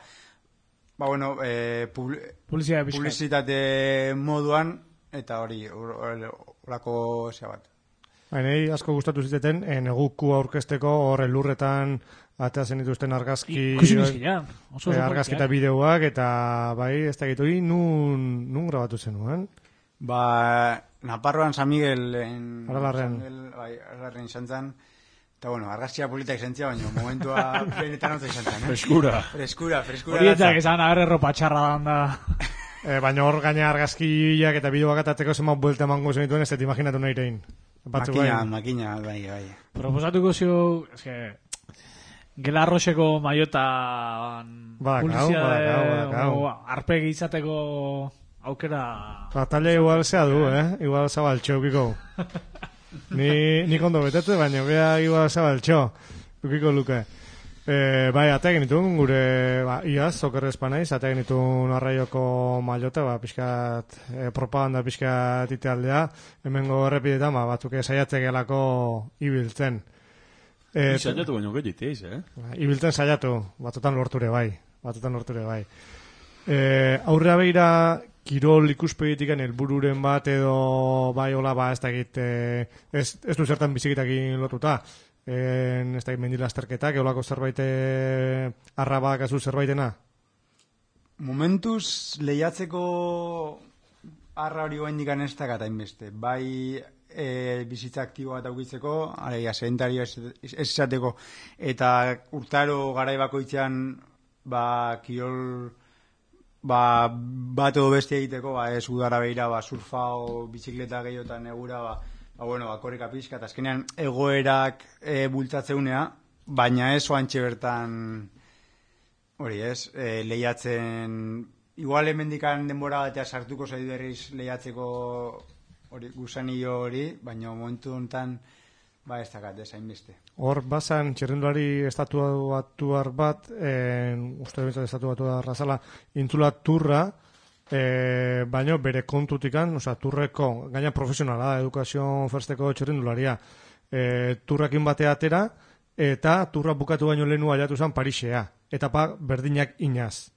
publizitate moduan, eta hori, horako zea bat. Nahi asko gustatu ziteten, neguku aurkezteko horre lurretan ateazen dituzten argazki argazki eta bideoak, eta bai, ez da gitu, nun grabatu zenuen? Naparroan San Miguel Aralarren izan zen, eta argazkia politak izan zia, baina momentua benetan hau izan zen. Freskura. Horietak esan agarre ropa txarra da. Baina hor gaina argazkiak eta bideoak atatzeko zenbat buelta emango zenituen, ez dut imaginatu nahi rein. Makina, bai. Proposatuko zio, Gela Arroxeko maiotan Badakau. Arpegi izateko aukera... Talde igual zea du, igual zabaltxo ukiko. Ni kondo betete, baina bea igual zabaltxo ukiko luke. Bai, ateak genitun, gure iaz, okerrezpa naiz, ateak genitun arraioko maiota, pixkat propaganda pixkat itealdea, hemengo errepidetan, batzuk saiatzek gelako ibiltzen. Saiatu baino gehiagoz, Ibiltzen saiatu, batzutan lorture bai. Aurrea beira, kirol ikuspegitiken helbururen bat edo bai hola, ez da egit, ez du zertan bizikitakin lotuta. Ez da mendilasterketak, eolako zerbait arrabak azu zerbaitena? Momentuz lehiatzeko arra hori goen dikan ez da gata inbeste. Bai bizitza aktiboa eta aukitzeko, sedentario ez izateko, eta urtaro garaibako itxean kirol bat edo beste egiteko, ez udara behira, surfa o bizikleta gehiotan egura, korrika pixka, eta azkenean egoerak bultzatzeunea, baina ez oantxe bertan hori ez, lehiatzen igual hemendikan denbora batea sartuko zaidu berriz lehiatzeko hori gusanillo hori, baina momentu honetan ez dakat ez hainbeste. Hor bazan txirrindulari estatuatuar bat, uste bintzat estatuatuar razala, intzula turra, baina bere kontutikan, turreko, gaina profesionala da, edukazio firsteko txirrindularia, turrakin batea atera, eta turra bukatu baino lehenu aiatu zen Parisea, eta berdinak inaz.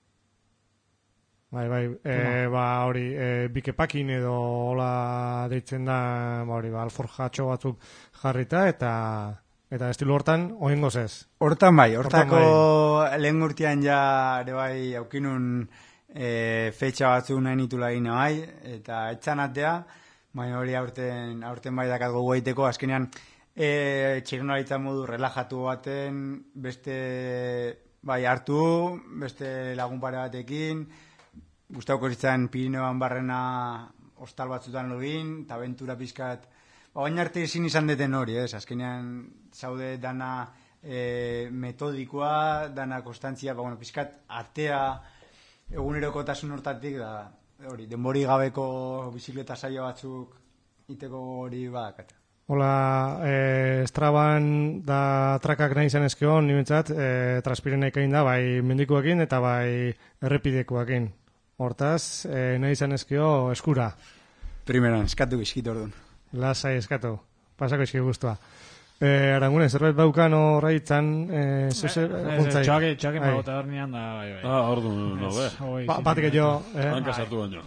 Hori, bikepakin edo hola deitzen da, alforjatxo batzuk jarrita, eta estilo hortan, oingoz ez. Hortan bai, hortako lehen urtean ja, ere bai, aukinun fetxa batzuk nahi nitula egin bai, eta etxanatea, baina hori aurten bai dakat gogo egiteko, azkenean txirrindularitza modu relajatu baten, beste bai hartu, beste lagun pare batekin, gustauko zitzan Pirineoan barrena hostal batzutan login, eta aventura pizkat, baina arte ezin izan deten hori, azkenean zaude dana metodikoa, dana konstantzia, pizkat artea egunerokotasun hortatik da, hori, denbori gabeko bizikleta saio batzuk iteko hori badakat. Hola, Straban da trakak nahi izan ezkeon, nimentzat, transpiren nahi da, bai mendikoekin eta bai errepidekoekin. Hortaz, nahi izan ezkeo eskura. Primeran, eskatu bizkit orduan. Lasai eskatu, pasako eski guztua. Arangunen, zerbait baukan horreitzan, juntzai. Txoakin bagota hor nian da, bai. Orduan, no, be. Batik jo. Hanka sartu baino.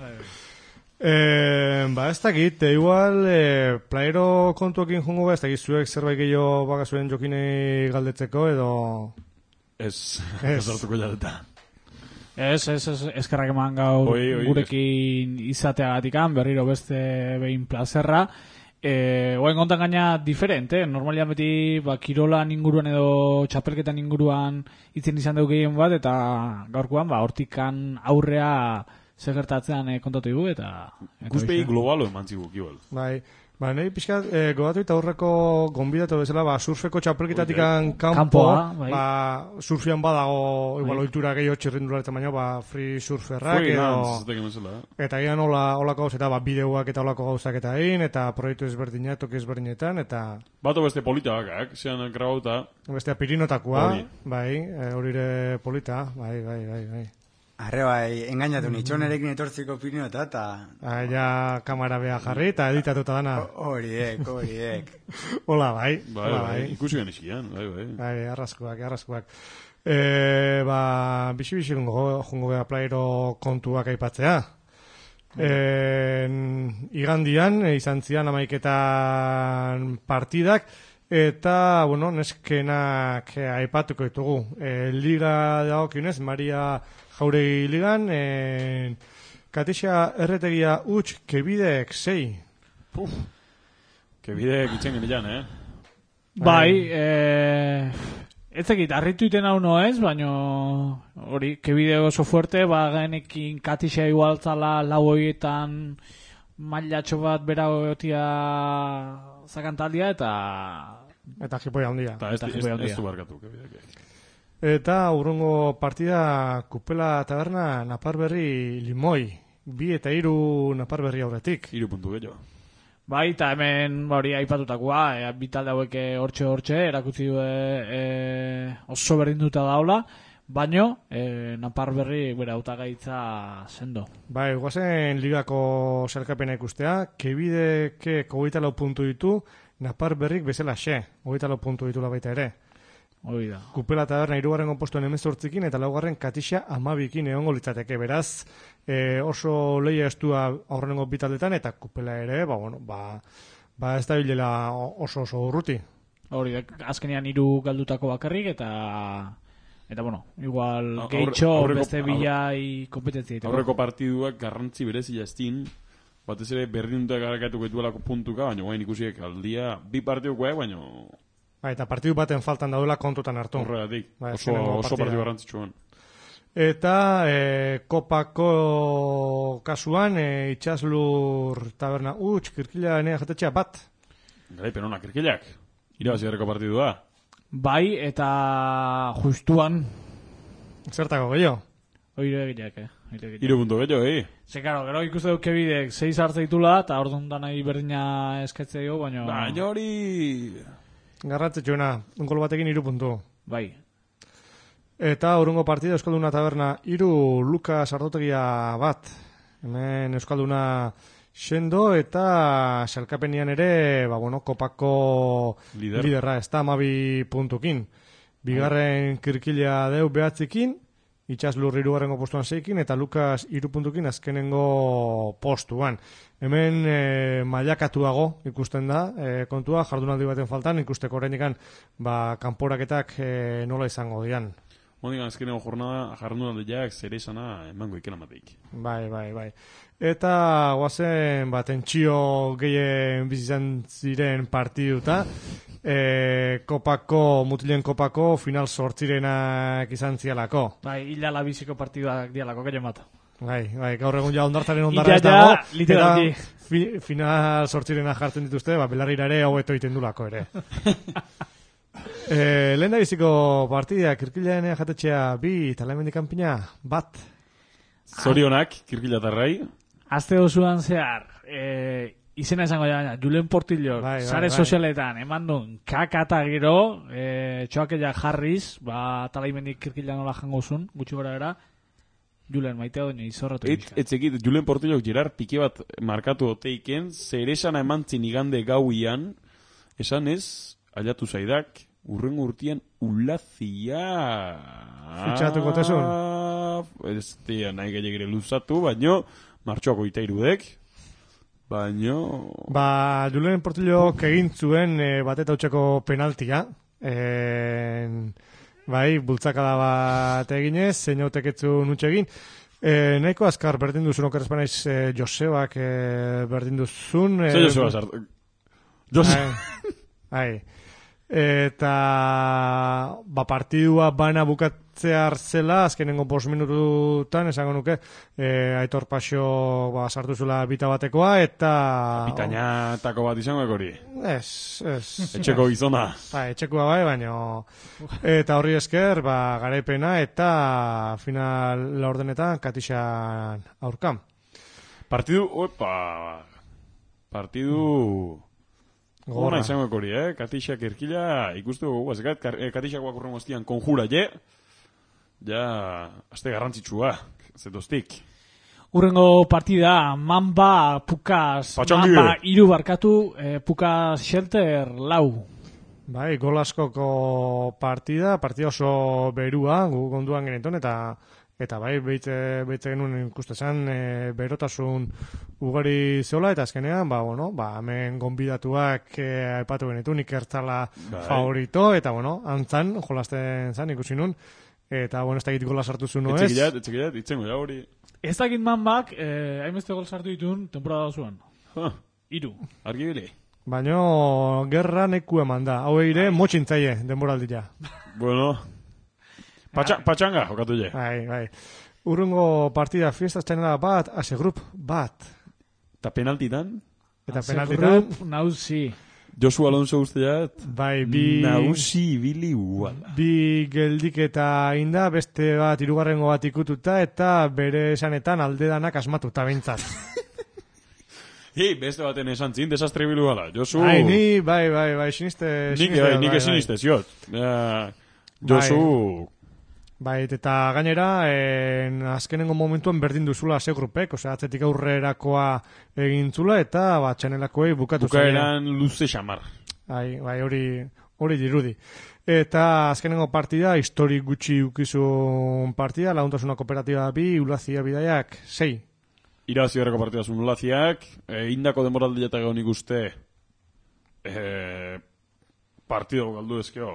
Ez dakit, igual playero kontuekin jungo ez dakit zuek zerbait gehiago bagazuen jokinei galdetzeko edo... Ez sartuko jareta. Eskerrak eman gaur gurekin izateagatikan, berriro beste behin plazerra. Oen kontan gaina diferente, normalian beti kirolan inguruan edo txapelketan inguruan itzen izan dugu gehien bat, eta gaurkoan hortikan aurrea segertatzean kontatu dugu, eta... Guzpegi globalo eman ziguk, igual. Bai, nahi pixkat, gogatu eta aurreko gonbidatu bezala, surfeko txapelketatik kanpo, surfian badago, igual ohitura gehiago txirrindularetzen baino, free surferrak, eta gian olako gauz, eta bideoak eta olako gauzak eta egin, eta proiektu ezberdinak, toki ezberdinetan, eta... Bato beste polita bakak, zean grauta. Bestea Pirinotakoa, bai, horire polita, bai. Arre bai, engainatu nitxonerekin etortziko Pirinota, eta... Ja, kamara beha jarri, eta editatuta dana. Horiek. Hola, bai. Bai, ikusi gan iskian, bai. Bai, arraskuak. Bixi jungo beha playero kontuak aipatzea. Igandian, izan zian amaiketan partidak, eta, neskenak aipatuko ditugu. Liga dagokionez, Maria Jauregi ligan, Katexa erretegia huts, Kebideek 6. Kebideek itzen genian, Bai, ez egit, arritu iten hau noez, baina hori, Kebideek oso fuerte, genekin Katexa igualtzala lau horietan mailatxo bat bera gotia zakantaldia, eta jipoia handia. Ez du barkatu, Kebideek. Eta urrungo partida Kupela Taberna Naparberri Limoi. 2 eta 3 Naparberri aurretik. 3 puntu gehiago. Bai, eta hemen hori aipatutakoa, bitalde hauek hortxe, erakutsi du oso berdinduta daula, baino Naparberri bera hautagaitza sendo. Bai, guazen ligako zelkapena ikustea, Kebideke 24 puntu ditu, Naparberrik bezala xe, 24 puntu ditula baita ere. Hori da. Kupela Taberna 3. postuen 18 eta 4. Katixa 12 egongo litzateke, beraz, oso lehia estua aurrenengo bitaldetan, eta Kupela ere, ez da bilela oso urruti. Hori da, azkenean 3 galdutako bakarrik, eta igual gehitxo beste bilai kompetentzia. Aurreko partiduak garrantzi berezi jaztin, batez ere berdinduta garakatuko dituelako puntuka, baina guain ikusiek aldia, 2 partidukoak, baina... Eta partidu baten faltan daudela kontutan hartu. Horregatik, oso partidu garrantzitsuan. Eta kopako kasuan, Itxaslur Taberna huts, Kirkila enea jatetxea bat. Garaipen ona, Kirkilak. Irabazi garreko partidu da. Bai, eta justuan. Zertako gehiago? Oire egileak, 3 puntu gehiago, Ze, karo, gero ikuste duk Kebidek 6 hartza ditula, eta orduan da nahi berdina eskatzea dugu, baina... Baina hori... Garratzetxuena, gol batekin 3 puntu. Bai. Eta urungo partida Euskalduna Taberna 3, Lukas Ardotegia bat. Hemen Euskalduna sendo eta salkapenian ere, kopako liderra, ez da 12 puntukin. Bigarren Kirkila deu 9ekin, Itxaslur 3. postuan 6ekin, eta Lukas 3 puntukin azkenengo postuan. Hemen mailakatuago ikusten da, kontua, jardunaldi baten faltan, ikusteko horrendikan kanporaketak nola izango dian. Hondikan azkenengo jornada, jardunaldiak zer izana emango ikena mateik. Bai. Eta guazen tentsio gehien bizizan ziren partiduta, mutilen kopako final sortzirenak izan zialako. Bai, hilala biziko partiduak dialako, gehien bat. Bai, gaur egun ja ondartzaren ondarra ez dago. Literalki. Final sortzirena jartzen dituzte, belarrira ere hobeto egiten dulako ere. Lehen da biziko partida, Kirkilaen jatetxea 2, Talaimendi kanpina 1. Zorionak, Kirkilatarrai. Aste osoan zehar, izena esango baina, Julen Portillo, sare sozialetan, eman duen kakata gero, txoakella jarriz, Talaimendi Kirkila nola jango zuen, gutxi gora era, Julen maitea duen izorratu bizka. Etzekit, Julen Portillo Gerard pike bat markatu oteiken, zer esana emantzin igande gauian, esan ez, aliatu zaidak, urrengo urtien ulazia. Fitxatuko tesun? Ez tia nahi gehiagire luzatu, baino, martxoako itairudek, baino... Julen Portillo egin zuen bat eta utxeko penaltia, bultzakada bat eginez, zein hauteketzu nutxe egin. Nahiko azkar berdin duzun okerazpanaiz Josebak berdin duzun. Zer Joseba sartu? Eta partidua bana bukatzea zela, azkenengo 5 minututan, esango nuke, Aitor Paxo sartu zula bita batekoa, eta... Bitainatako bat izango hori? Ez. Etxeko gizona. Etxekoa baino... Eta horri esker, garaipena, eta final laurdenetan Katixan aurkan. Partidu... Gora izango hori, Katixak Kirkila, ikustu dugu, Katixakoak urren goztian konjura, ja, aste garrantzitsua, zetostik. Urrengo partida, Mamba, Pukas, Mamba, 3 barkatu, Pukas Shelter, 4. Gol askoko partida oso berua, gu konduan geneton, eta behitze genuen ikustezan berotasun ugari zeola, eta azkenean, hemen gonbidatuak aipatu genitun, Ikertzala favorito, eta antzan, jolasten zan, ikusi nun, eta ez dakit gola sartu zuen, ez? Etxekilat, itzengo ja hori. Ez dakit Manbak, hainbeste gol sartu ditun, temporada zuen. 3. Argi bile. Baina, gerra neku eman da, hau egire, motxintzaile, denboraldia. Bueno... Patxanga, jokatu je. Bai. Urrungo partida fiesta txanela bat, Ase Group bat. Eta penaltitan? Ase Group, nauzi. Josu Alonso usteat? Bai, nauzi bili uala. 2 geldiketa inda, beste bat, 3. bat ikututa, eta bere esanetan aldedanak asmatuta bintzat. Beste baten esan zin, desastre bilu gala. Josu... Bai, siniste... Nik siniste, ziot. Josu... eta gainera, azkenengo momentuan berdin duzula Ase Groupek, atzetik aurrerakoa egin zula, eta txanelakoei bukatu zuen. Bukaeran luze xamar. Hori dirudi. Eta azkenengo partida, historik gutxi ukizun partida, Laguntasuna Kooperatiba 2, Ulazia Bidaiak 6. Irabazi horreko partida zuen Ulaziak, indako denboraldi eta gaunik uste, partido galdu ezkeo,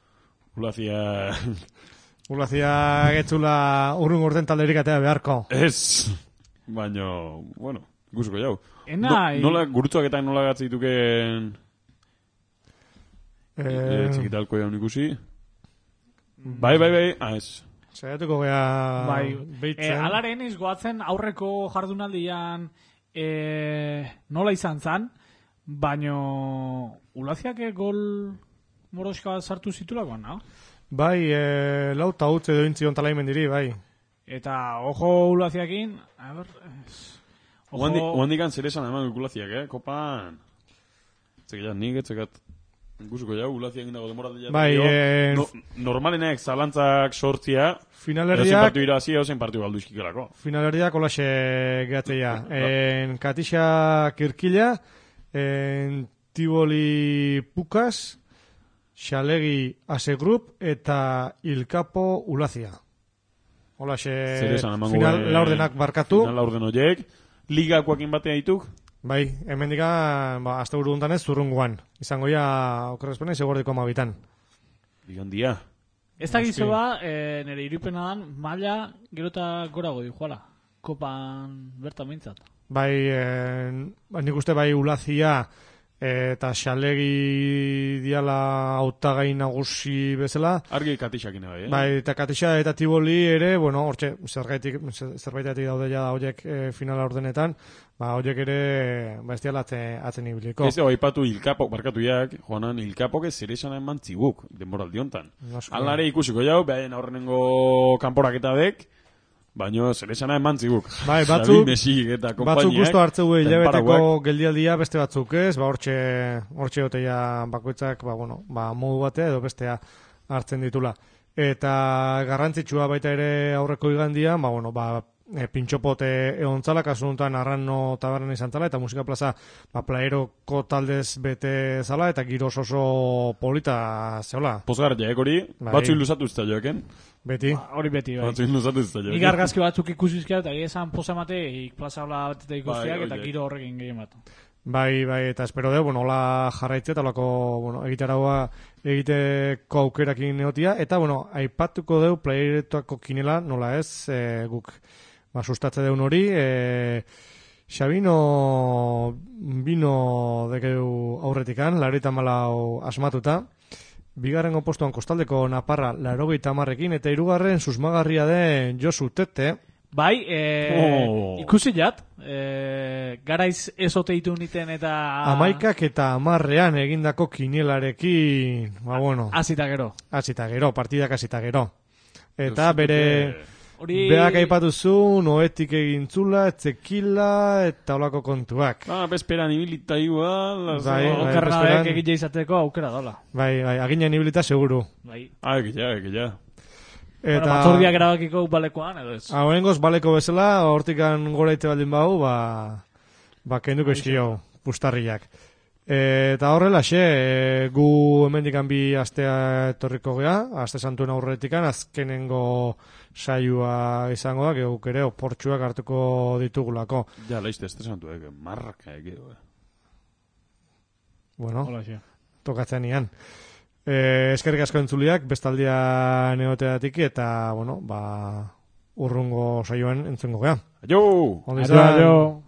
Ulazia getzula urrun urten talderik atea beharko. Ez, baina, ikusuko jau. Nola, gurutzuak eta nola gatzituken txikitalko jaun ikusi? Bai, ez. Zaiatuko gea beitzen. Alaren izgoatzen aurreko jardunaldian nola izan zan, baina Ulaziak gol moroska sartu zitulakoan, no? Bai, 4 utze dointzion Talaimendiri, bai. Eta ojo Ulaziakin, a ber... Oandikan zer esan eman Ulaziak, kopan... Txekiat, nik etxekat... Gusuko jau, Ulaziak indago demoraldi bai, normalenek zalantzak sortzia... Finalerdiak... Ezin partiu irazia, ozen partiu galdu izkikelako. Finalerdiak olaxe gehatzea. Katixa Kirkila, Tiboli Pukas... Xalegi Ase Group eta Ilkapo Ulazia. Holaxe final laurdenak barkatu. Final laurden horiek. Ligakoakin batea dituk? Bai, hemen dika, azte buru duntan ez, zurrunguan. Izango ya, okerrezpena, izegordiko amabitan. Ligan dia. Ez da gizo nire iripena dan, maila gero eta gorago di, joala. Kopan bertan mintzat. Nik uste bai Ulazia... eta xalegi diala hautagai nagusi bezala. Argi katixakin bai, Bai, eta Katixa eta Tiboli ere, bueno, hortxe, zerbaitatik daude ja horiek finala ordenetan, horiek ere, ez diala atzen ibiliko. Ez aipatu hilkapok, barkatuak, Joanan, hilkapok ez ere esan eman zibuk, denboraldi hontan. Alare ikusiko jau, behaien aurrenengo kanporaketa dek, baina zer esana eman ziguk. Bai, batzuk gustu hartzeu hilabeteko geldialdia, beste batzuk ez, hortxe oteia bakoitzak, modu batea edo bestea hartzen ditula. Eta garrantzitsua baita ere aurreko igandia, pintxopote egontzala, kasu honetan Arrano tabernan izan zala, eta Musika Plaza plaeroko taldez bete zala, eta giroz oso polita zeola. Pozgarria, hori, batzu ilusatu izta joeken. Beti. Hori beti, bai. Batzu ilusatu izta joeken. Nik argazki batzuk ikusizkia, eta esan posa mateik plaza hola bat eta ikustiak, eta giro horrekin gehien bat. Bai, eta espero dugu, hola jarraitzea, eta holako, egitaragoa egiteko aukerakin egotia, eta, aipatuko dugu playeretoako kinela, nola ez, guk sustatze deun hori, Xabino bino dekeu aurretikan, 84 asmatuta, bigarrengo postuan kostaldeko Naparra 80ekin, eta hirugarren susmagarria den Josu Tete. Bai, ikusi jat, garaiz ezoteitu niten eta... 11 eta 10ean egindako kinelarekin, Azita gero. Partidak azita gero. Eta bere... Beak aipatuzu, noetik egintzula, etzekila, eta olako kontuak. Bezperan ibilita igual. Okernadak egile izateko aukera dola. Bai, aginen ibilita seguru. Bai. Egila. Batzordiak erabakiko balekoan, edo ez? Horrengoz baleko bezala, hortikan gora ite baldin bau, kenduko izkio pustarriak. Eta horrela, gu hemendikan bi astea etorriko gea, aste santuen aurretikan, azkenengo saioa izango da, gehuk ere oportxuak hartuko ditugulako. Ja, laizte, aste santuek, marraka egeo. Tokatzen ian. Eskerrik asko entzuliak, bestaldia neoteatik, eta, urrungo saioan entzungo gea. Aio! Aio!